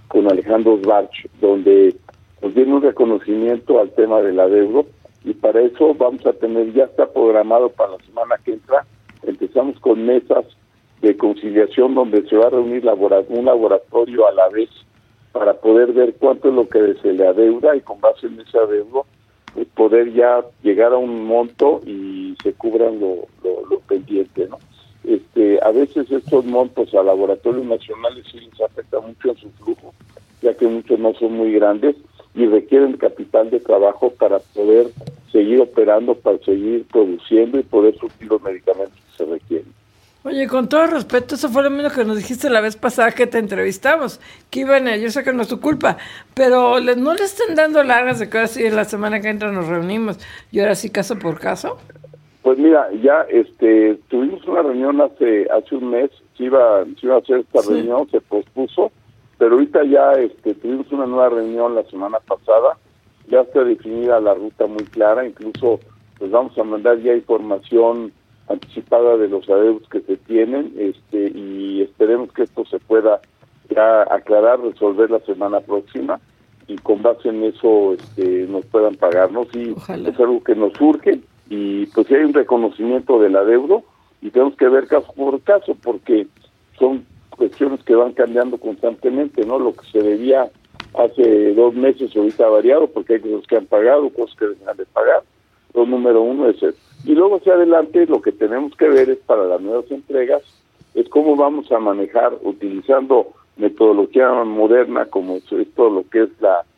con Alejandro Sbarch, donde nos viene un reconocimiento al tema del adeudo, y para eso vamos a tener, ya está programado para la semana que entra, empezamos con mesas de conciliación donde se va a reunir un laboratorio a la vez para poder ver cuánto es lo que se le adeuda, y con base en ese adeudo pues poder ya llegar a un monto y se cubran lo pendiente, ¿no? A veces estos montos a laboratorios nacionales sí les afecta mucho en su flujo, ya que muchos no son muy grandes y requieren capital de trabajo para poder seguir operando, para seguir produciendo y poder surtir los medicamentos que se requieren. Oye, con todo respeto, eso fue lo mismo que nos dijiste la vez pasada que te entrevistamos, que iban, yo sé que no es tu culpa, pero no le estén dando largas de que ahora sí en la semana que entra nos reunimos, y ahora sí caso por caso. Pues mira, ya tuvimos una reunión hace un mes, se iba a hacer esta reunión, se pospuso, pero ahorita ya tuvimos una nueva reunión la semana pasada, ya está definida la ruta muy clara, incluso pues vamos a mandar ya información anticipada de los adeudos que se tienen, y esperemos que esto se pueda ya aclarar, resolver la semana próxima, y con base en eso nos puedan pagarnos, y ojalá. Es algo que nos surge, y pues si hay un reconocimiento del adeudo, y tenemos que ver caso por caso, porque son cuestiones que van cambiando constantemente, ¿no? Lo que se debía hace 2 meses ahorita ha variado, porque hay cosas que han pagado, cosas que dejan de pagar. Lo número uno es eso. Y luego hacia adelante lo que tenemos que ver es para las nuevas entregas, es cómo vamos a manejar, utilizando metodología moderna, como es todo lo que es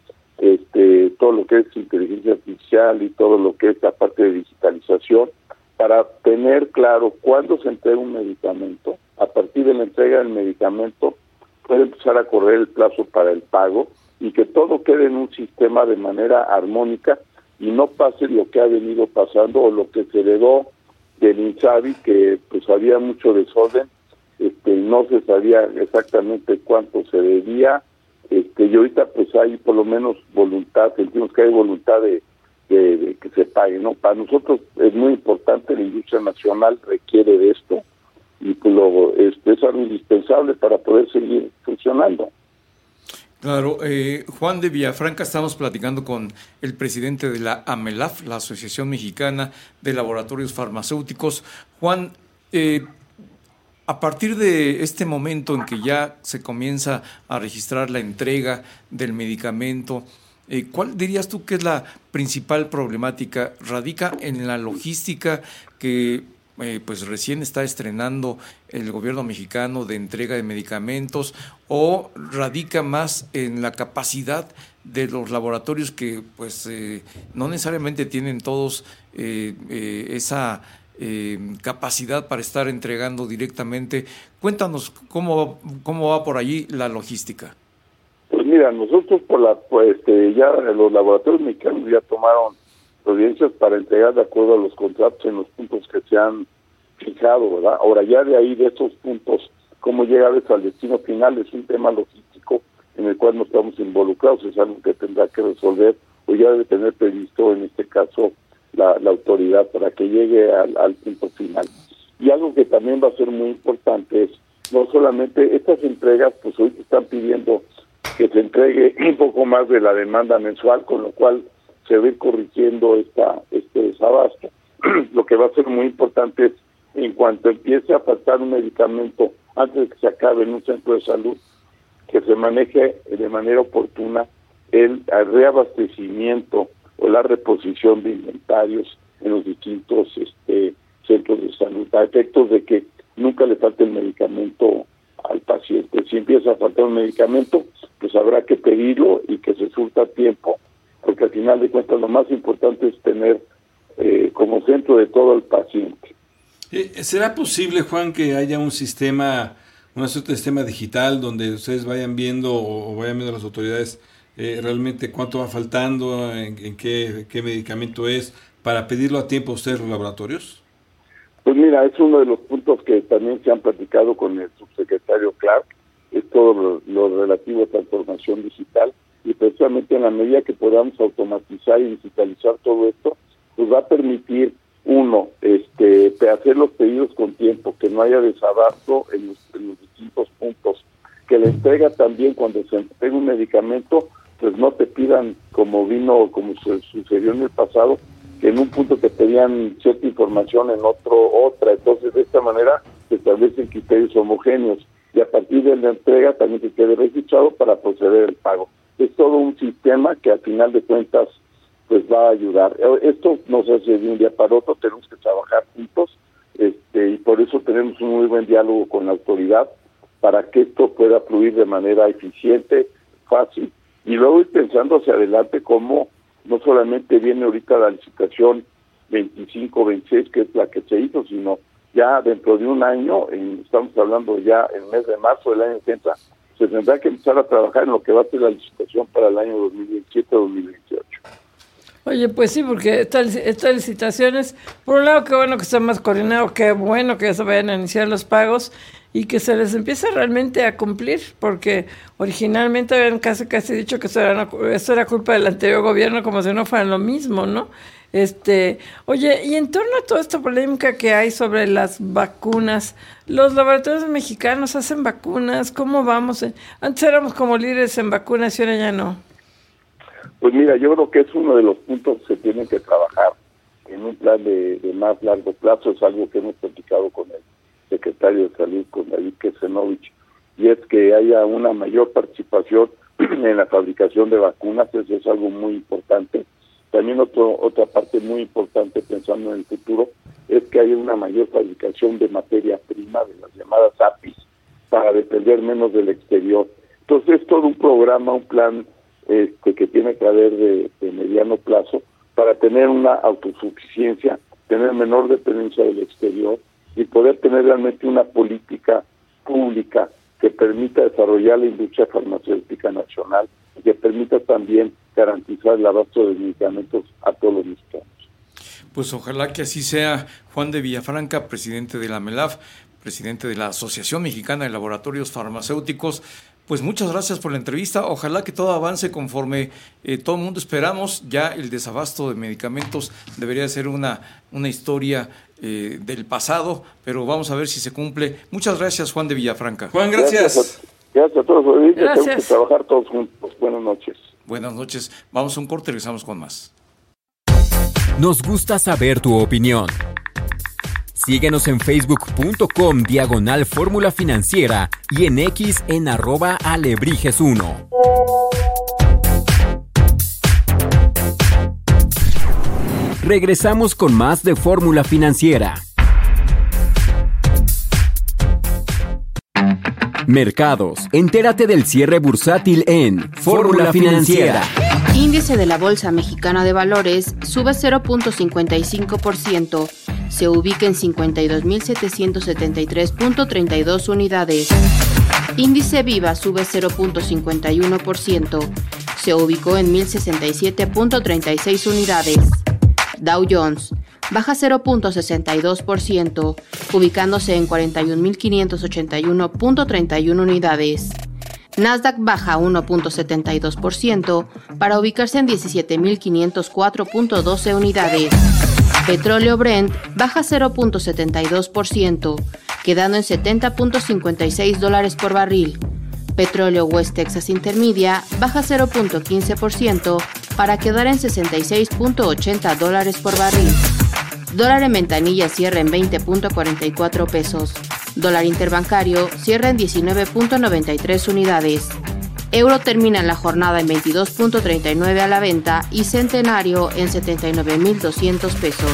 todo lo que es inteligencia artificial y todo lo que es la parte de digitalización, para tener claro cuándo se entrega un medicamento. A partir de la entrega del medicamento puede empezar a correr el plazo para el pago, y que todo quede en un sistema de manera armónica y no pase lo que ha venido pasando o lo que se heredó del INSABI, que pues había mucho desorden, no se sabía exactamente cuánto se debía, y ahorita pues hay por lo menos voluntad, sentimos que hay voluntad de que se pague, ¿no? Para nosotros es muy importante, la industria nacional requiere de esto, y pues luego es algo indispensable para poder seguir funcionando. Claro, Juan de Villafranca, estamos platicando con el presidente de la AMELAF, la Asociación Mexicana de Laboratorios Farmacéuticos. Juan, a partir de este momento en que ya se comienza a registrar la entrega del medicamento, ¿cuál dirías tú que es la principal problemática? ¿Radica en la logística que pues recién está estrenando el gobierno mexicano de entrega de medicamentos, o radica más en la capacidad de los laboratorios que pues no necesariamente tienen todos esa capacidad para estar entregando directamente? Cuéntanos cómo va por allí la logística. Pues mira, nosotros ya los laboratorios mexicanos ya tomaron providencias para entregar de acuerdo a los contratos en los puntos que se han fijado, ¿verdad? Ahora ya de ahí, de esos puntos, cómo llegar al destino final es un tema logístico en el cual no estamos involucrados, es algo que tendrá que resolver o ya debe tener previsto en este caso la autoridad para que llegue al punto final. Y algo que también va a ser muy importante es, no solamente estas entregas, pues hoy están pidiendo que se entregue un poco más de la demanda mensual, con lo cual se va a ir corrigiendo este desabasto. Lo que va a ser muy importante es, en cuanto empiece a faltar un medicamento antes de que se acabe en un centro de salud, que se maneje de manera oportuna el reabastecimiento o la reposición de inventarios en los distintos centros de salud, a efectos de que nunca le falte el medicamento al paciente. Si empieza a faltar un medicamento, pues habrá que pedirlo y que se surta a tiempo, porque al final de cuentas lo más importante es tener como centro de todo el paciente. ¿Será posible, Juan, que haya un sistema, una suerte de sistema digital donde ustedes vayan viendo o vayan viendo las autoridades realmente cuánto va faltando, en qué medicamento es, para pedirlo a tiempo a ustedes los laboratorios? Pues mira, es uno de los puntos que también se han platicado con el subsecretario Clark, es todo lo relativo a transformación digital, y precisamente en la medida que podamos automatizar y digitalizar todo esto, pues va a permitir, uno, hacer los pedidos con tiempo, que no haya desabasto en los distintos puntos, que la entrega también, cuando se entrega un medicamento, pues no te pidan como sucedió en el pasado, que en un punto te pedían cierta información, en otra. Entonces, de esta manera se establecen criterios homogéneos y a partir de la entrega también se quede registrado para proceder el pago. Es todo un sistema que al final de cuentas pues va a ayudar. Esto no se hace de un día para otro, tenemos que trabajar juntos, y por eso tenemos un muy buen diálogo con la autoridad para que esto pueda fluir de manera eficiente, fácil, y luego ir pensando hacia adelante cómo no solamente viene ahorita la licitación 25-26, que es la que se hizo, sino ya dentro de un año, estamos hablando ya el mes de marzo del año 30, se tendrá que empezar a trabajar en lo que va a ser la licitación para el año 2027-2028. Oye, pues sí, porque estas licitaciones, por un lado, qué bueno que está más coordinado, qué bueno que ya se vayan a iniciar los pagos y que se les empiece realmente a cumplir, porque originalmente habían casi dicho que eso era culpa del anterior gobierno, como si no fuera lo mismo, ¿no? Oye, y en torno a toda esta polémica que hay sobre las vacunas, los laboratorios mexicanos hacen vacunas, ¿cómo vamos? Antes éramos como líderes en vacunas y ahora ya no. Pues mira, yo creo que es uno de los puntos que se tienen que trabajar en un plan de más largo plazo. Es algo que hemos platicado con el secretario de Salud, con David Kesenovich, y es que haya una mayor participación en la fabricación de vacunas. Eso es algo muy importante. También otra parte muy importante, pensando en el futuro, es que haya una mayor fabricación de materia prima, de las llamadas APIs, para depender menos del exterior. Entonces es todo un programa, un plan que tiene que haber de mediano plazo para tener una autosuficiencia, tener menor dependencia del exterior y poder tener realmente una política pública que permita desarrollar la industria farmacéutica nacional y que permita también garantizar el abasto de medicamentos a todos los mexicanos. Pues ojalá que así sea. Juan de Villafranca, presidente de la MELAF, presidente de la Asociación Mexicana de Laboratorios Farmacéuticos, pues muchas gracias por la entrevista. Ojalá que todo avance conforme todo el mundo esperamos. Ya el desabasto de medicamentos debería ser una historia del pasado, pero vamos a ver si se cumple. Muchas gracias, Juan de Villafranca. Juan, gracias. Gracias a todos. Gracias. Tenemos que trabajar todos juntos. Buenas noches. Buenas noches. Vamos a un corte y regresamos con más. Nos gusta saber tu opinión. Síguenos en facebook.com/Fórmula Financiera y en X en @Alebrijes1. Regresamos con más de Fórmula Financiera. Mercados. Entérate del cierre bursátil en Fórmula Financiera. Índice de la Bolsa Mexicana de Valores sube 0.55%, se ubica en 52.773.32 unidades. Índice Viva sube 0.51%, se ubicó en 1.067.36 unidades. Dow Jones baja 0.62%, ubicándose en 41.581.31 unidades. Nasdaq baja 1.72% para ubicarse en 17.504.12 unidades. Petróleo Brent baja 0.72%, quedando en $70.56 por barril. Petróleo West Texas Intermedia baja 0.15% para quedar en $66.80 por barril. Dólar en ventanilla cierra en 20.44 pesos. Dólar interbancario cierra en 19.93 unidades. Euro termina la jornada en 22.39 a la venta y Centenario en 79.200 pesos.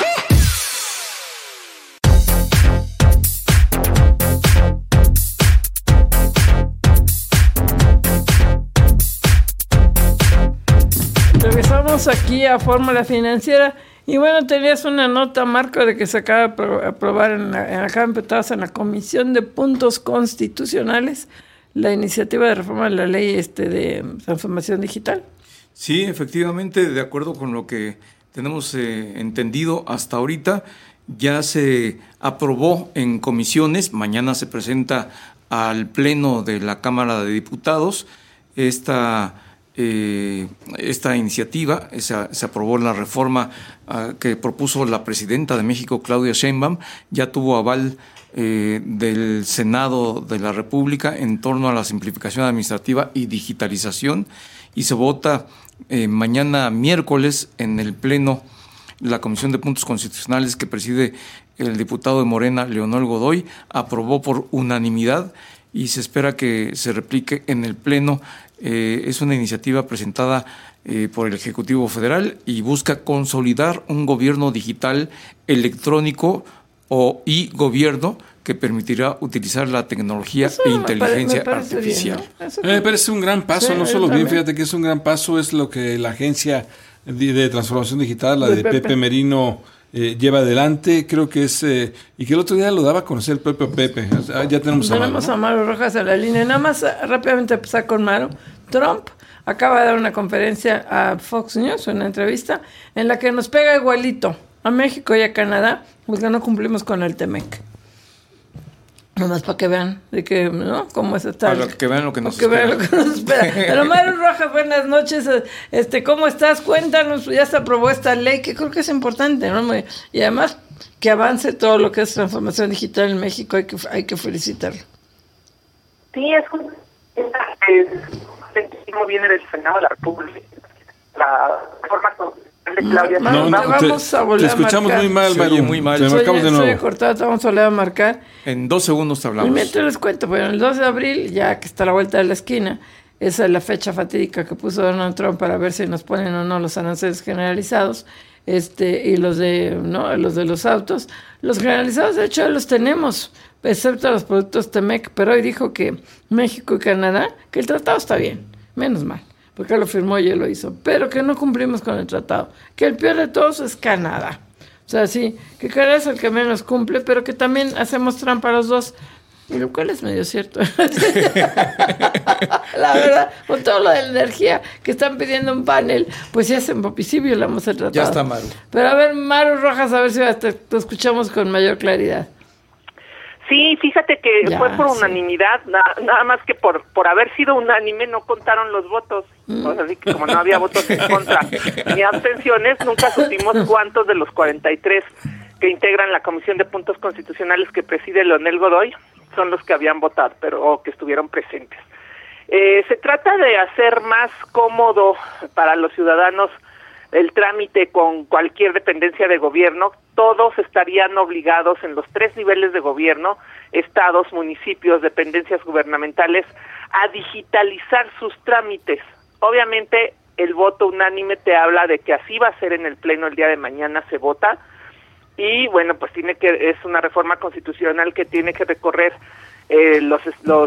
Regresamos aquí a Fórmula Financiera. Y bueno, tenías una nota, Marco, de que se acaba de aprobar en la Comisión de Puntos Constitucionales la iniciativa de reforma de la ley de transformación digital. Sí, efectivamente, de acuerdo con lo que tenemos entendido hasta ahorita, ya se aprobó en comisiones. Mañana se presenta al Pleno de la Cámara de Diputados esta iniciativa. Se aprobó la reforma que propuso la presidenta de México, Claudia Sheinbaum. Ya tuvo aval del Senado de la República en torno a la simplificación administrativa y digitalización, y se vota mañana miércoles en el Pleno la Comisión de Puntos Constitucionales que preside el diputado de Morena, Leonel Godoy, aprobó por unanimidad y se espera que se replique en el Pleno. Es una iniciativa presentada por el Ejecutivo Federal y busca consolidar un gobierno digital electrónico y gobierno que permitirá utilizar la tecnología e inteligencia artificial. Bien, ¿no? Me parece un gran paso, sí, no solo bien, fíjate que es un gran paso, es lo que la Agencia de Transformación Digital, la de Pepe Merino, lleva adelante. Creo que es, y que el otro día lo daba a conocer el propio Pepe. Ya tenemos a Maru, ¿no? A Maru Rojas a la línea. Nada más rápidamente empezar con Maru. Trump acaba de dar una conferencia a Fox News, una entrevista, en la que nos pega igualito a México y a Canadá, porque no cumplimos con el TEMEC. Nomás para que vean de que, ¿no? Cómo es estar. Para que vean lo que nos espera. Pero Maru Rojas, buenas noches. ¿Cómo estás? Cuéntanos, ya se aprobó esta ley, que creo que es importante, ¿no? Y además que avance todo lo que es transformación digital en México, hay que felicitarlo. Sí, es como viene del Senado de la República. La forma de Claudia. Te escuchamos muy mal, Maru. Muy mal. Te marcamos de nuevo. Cortado, vamos a volver a marcar. En 2 segundos te hablamos. Y mientras les cuento, pero el 2 de abril, ya que está a la vuelta de la esquina, esa es la fecha fatídica que puso Donald Trump para ver si nos ponen o no los aranceles generalizados, y los de los autos. Los generalizados, de hecho, ya los tenemos, excepto los productos TEMEC, pero hoy dijo que México y Canadá, que el tratado está bien, menos mal, porque lo firmó y él lo hizo, pero que no cumplimos con el tratado, que el peor de todos es Canadá. O sea, sí, que Canadá es el que menos cumple, pero que también hacemos trampa los dos, y lo cual es medio cierto. La verdad, con todo lo de la energía que están pidiendo un panel, pues ya sí violamos el tratado. Ya está, Maru. Pero a ver, Maru Rojas, a ver si te escuchamos con mayor claridad. Sí, fíjate que fue por unanimidad, nada más que por haber sido unánime no contaron los votos. Así que como no había votos en contra ni abstenciones, nunca supimos cuántos de los 43 que integran la Comisión de Puntos Constitucionales que preside Leonel Godoy son los que habían votado, o que estuvieron presentes. Se trata de hacer más cómodo para los ciudadanos el trámite con cualquier dependencia de gobierno. Todos estarían obligados en los 3 niveles de gobierno, estados, municipios, dependencias gubernamentales, a digitalizar sus trámites. Obviamente el voto unánime te habla de que así va a ser en el Pleno el día de mañana, se vota, y bueno, pues es una reforma constitucional que tiene que recorrer los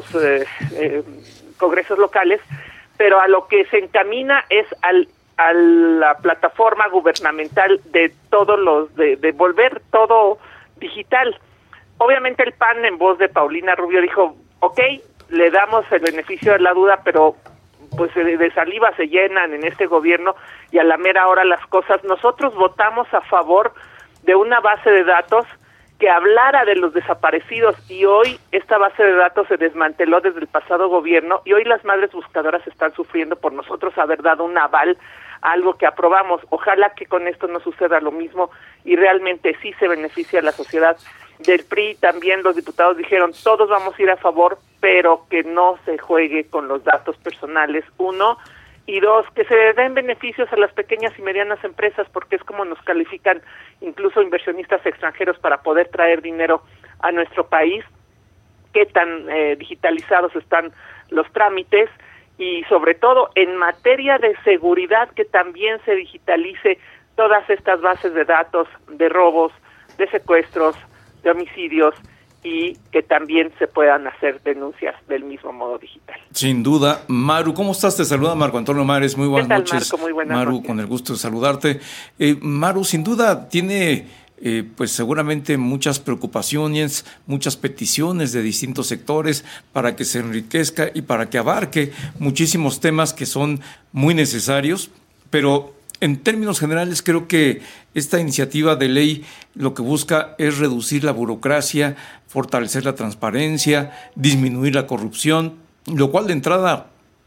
congresos locales, pero a lo que se encamina es a la plataforma gubernamental de de volver todo digital. Obviamente el PAN, en voz de Paulina Rubio, dijo, ok, le damos el beneficio de la duda, pero pues de saliva se llenan en este gobierno y a la mera hora las cosas. Nosotros votamos a favor de una base de datos que hablara de los desaparecidos, y hoy esta base de datos se desmanteló desde el pasado gobierno, y hoy las madres buscadoras están sufriendo por nosotros haber dado un aval a algo que aprobamos. Ojalá que con esto no suceda lo mismo y realmente sí se beneficie a la sociedad. Del PRI también los diputados dijeron, todos vamos a ir a favor, pero que no se juegue con los datos personales, 1, y 2, que se den beneficios a las pequeñas y medianas empresas, porque es como nos califican incluso inversionistas extranjeros para poder traer dinero a nuestro país. Qué tan digitalizados están los trámites, y sobre todo en materia de seguridad, que también se digitalice todas estas bases de datos de robos, de secuestros, de homicidios, y que también se puedan hacer denuncias del mismo modo digital. Sin duda. Maru, ¿cómo estás? Te saluda Marco Antonio Mares. Muy buenas noches. Marco? Muy buenas Maru, noches. con el gusto de saludarte. Maru, sin duda tiene pues seguramente muchas preocupaciones, muchas peticiones de distintos sectores para que se enriquezca y para que abarque muchísimos temas que son muy necesarios, pero en términos generales creo que esta iniciativa de ley lo que busca es reducir la burocracia, fortalecer la transparencia, disminuir la corrupción, lo cual de entrada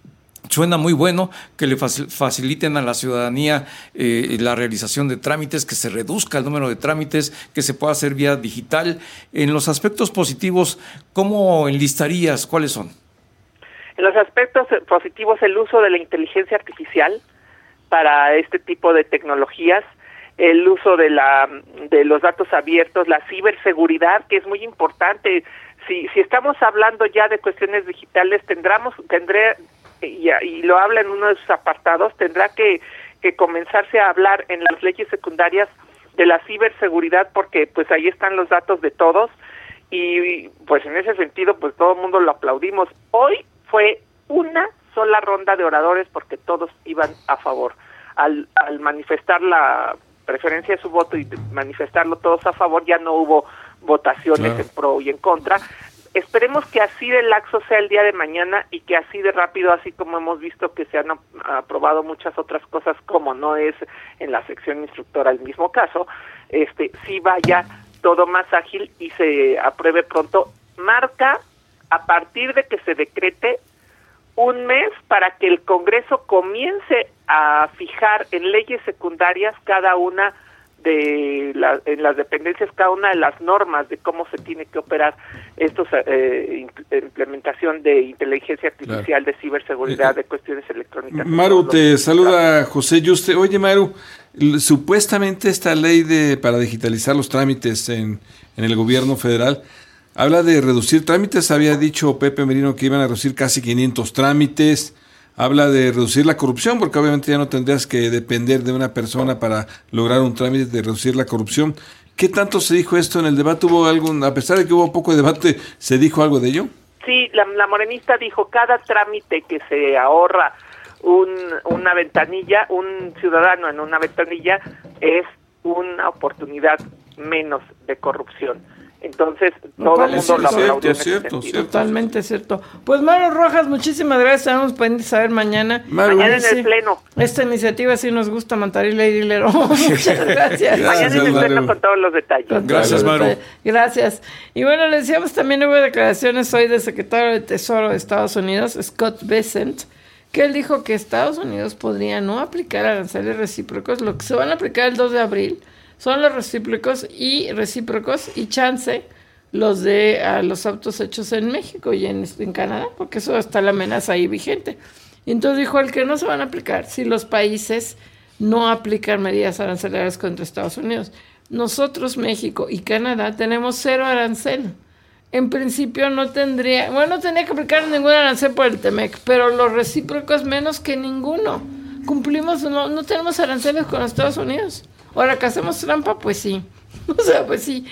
suena muy bueno que le faciliten a la ciudadanía la realización de trámites, que se reduzca el número de trámites, que se pueda hacer vía digital. En los aspectos positivos, ¿cómo enlistarías? ¿Cuáles son? En los aspectos positivos, el uso de la inteligencia artificial para este tipo de tecnologías, el uso de los datos abiertos, la ciberseguridad, que es muy importante. Si estamos hablando ya de cuestiones digitales, y lo habla en uno de sus apartados, tendrá que comenzarse a hablar en las leyes secundarias de la ciberseguridad, porque pues ahí están los datos de todos, y pues en ese sentido pues todo el mundo lo aplaudimos. Hoy fue una sola ronda de oradores porque todos iban a favor. Al manifestar la preferencia de su voto y manifestarlo todos a favor, ya no hubo votaciones en pro y en contra. Esperemos que así de laxo sea el día de mañana y que así de rápido, así como hemos visto que se han aprobado muchas otras cosas, como no es en la sección instructora el mismo caso, sí vaya todo más ágil y se apruebe pronto. Marca, a partir de que se decrete, un mes para que el Congreso comience a fijar en leyes secundarias cada una en las dependencias, cada una de las normas de cómo se tiene que operar estos implementación de inteligencia artificial, de ciberseguridad, de cuestiones electrónicas. Maru, te saluda José Yuste. Oye, Maru, supuestamente esta ley para digitalizar los trámites en el gobierno federal habla de reducir trámites. Había dicho Pepe Merino que iban a reducir casi 500 trámites. Habla de reducir la corrupción, porque obviamente ya no tendrías que depender de una persona para lograr un trámite, de reducir la corrupción. ¿Qué tanto se dijo esto en el debate? ¿Hubo algo, a pesar de que hubo poco de debate, se dijo algo de ello? Sí, la morenista dijo, cada trámite que se ahorra una ventanilla, un ciudadano en una ventanilla, es una oportunidad menos de corrupción. Entonces, todo el mundo lo aplaudió. Cierto. Totalmente cierto. Pues Maru Rojas, muchísimas gracias. Estamos pendientes de saber mañana. Mañana en el Pleno. Esta iniciativa sí nos gusta, Mantarila y Dilero. Muchas gracias. Mañana en el Pleno con todos los detalles. Gracias, Maru. Gracias. Y bueno, le decíamos también, hubo declaraciones hoy del secretario de Tesoro de Estados Unidos, Scott Bessent, que él dijo que Estados Unidos podría no aplicar aranceles recíprocos. Lo que se van a aplicar el 2 de abril son los recíprocos y chance los de los autos hechos en México y en Canadá, porque eso está la amenaza ahí vigente. Y entonces dijo él que no se van a aplicar si los países no aplican medidas arancelarias contra Estados Unidos. Nosotros, México y Canadá, tenemos 0 arancel. En principio no tenía que aplicar ningún arancel por el TEMEC, pero los recíprocos menos que ninguno. Cumplimos, no tenemos aranceles con Estados Unidos. Ahora que hacemos trampa, pues sí. O sea, pues sí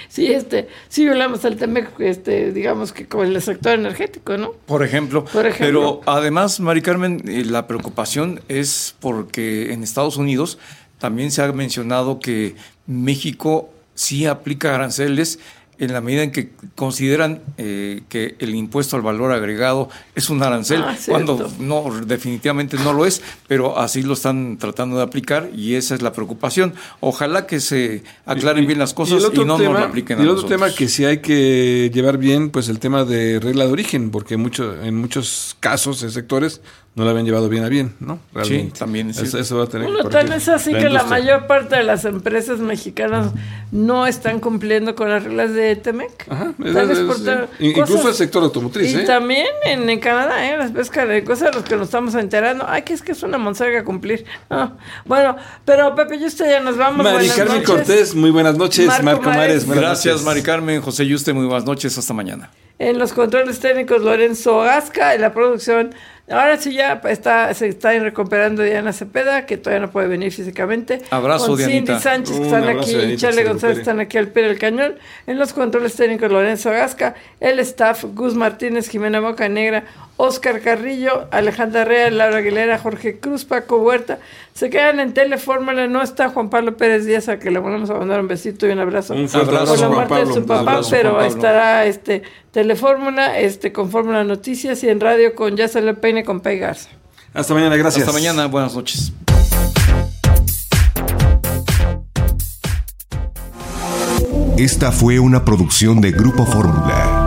violamos el TEMEC, digamos que con el sector energético, ¿no? Por ejemplo. Pero además, Mari Carmen, la preocupación es porque en Estados Unidos también se ha mencionado que México sí aplica aranceles en la medida en que consideran que el impuesto al valor agregado es un arancel, cuando no, definitivamente no lo es, pero así lo están tratando de aplicar y esa es la preocupación. Ojalá que se aclaren bien las cosas y no nos lo apliquen a nosotros. Y el otro tema que sí hay que llevar bien, pues el tema de regla de origen, porque en muchos casos, en sectores, no la habían llevado bien a bien, ¿no? Realmente. Sí, también es eso va a tener que tal vez así que la mayor parte de las empresas mexicanas no están cumpliendo con las reglas de TEMEC. Ajá, incluso el sector automotriz. Y también en Canadá, las pescas de cosas de las que nos estamos enterando. Que es una monserga cumplir. Bueno, pero Pepe y usted ya nos vamos. Mari Carmen Cortés, muy buenas noches. Marco Mares, gracias, Mari Carmen. José Yuste, muy buenas noches. Hasta mañana. En los controles técnicos, Lorenzo Gasca. En la producción, ahora sí ya se está recuperando Diana Cepeda, que todavía no puede venir físicamente. Abrazo, con Dianita. Cindy Sánchez, que están aquí, y Charlie González están aquí al pie del cañón. En los controles técnicos, Lorenzo Gasca. El staff, Gus Martínez, Jimena Bocanegra, Oscar Carrillo, Alejandra Rea, Laura Aguilera, Jorge Cruz, Paco Huerta. Se quedan en Telefórmula. No está Juan Pablo Pérez Díaz, a que le vamos a mandar un besito y un abrazo. Un fuerte abrazo, por la muerte Juan Pablo, de su papá, pero estará Telefórmula, con Fórmula Noticias y en radio con Ya Sale el Peine con Pei Garza. Hasta mañana, gracias. Hasta mañana, buenas noches. Esta fue una producción de Grupo Fórmula.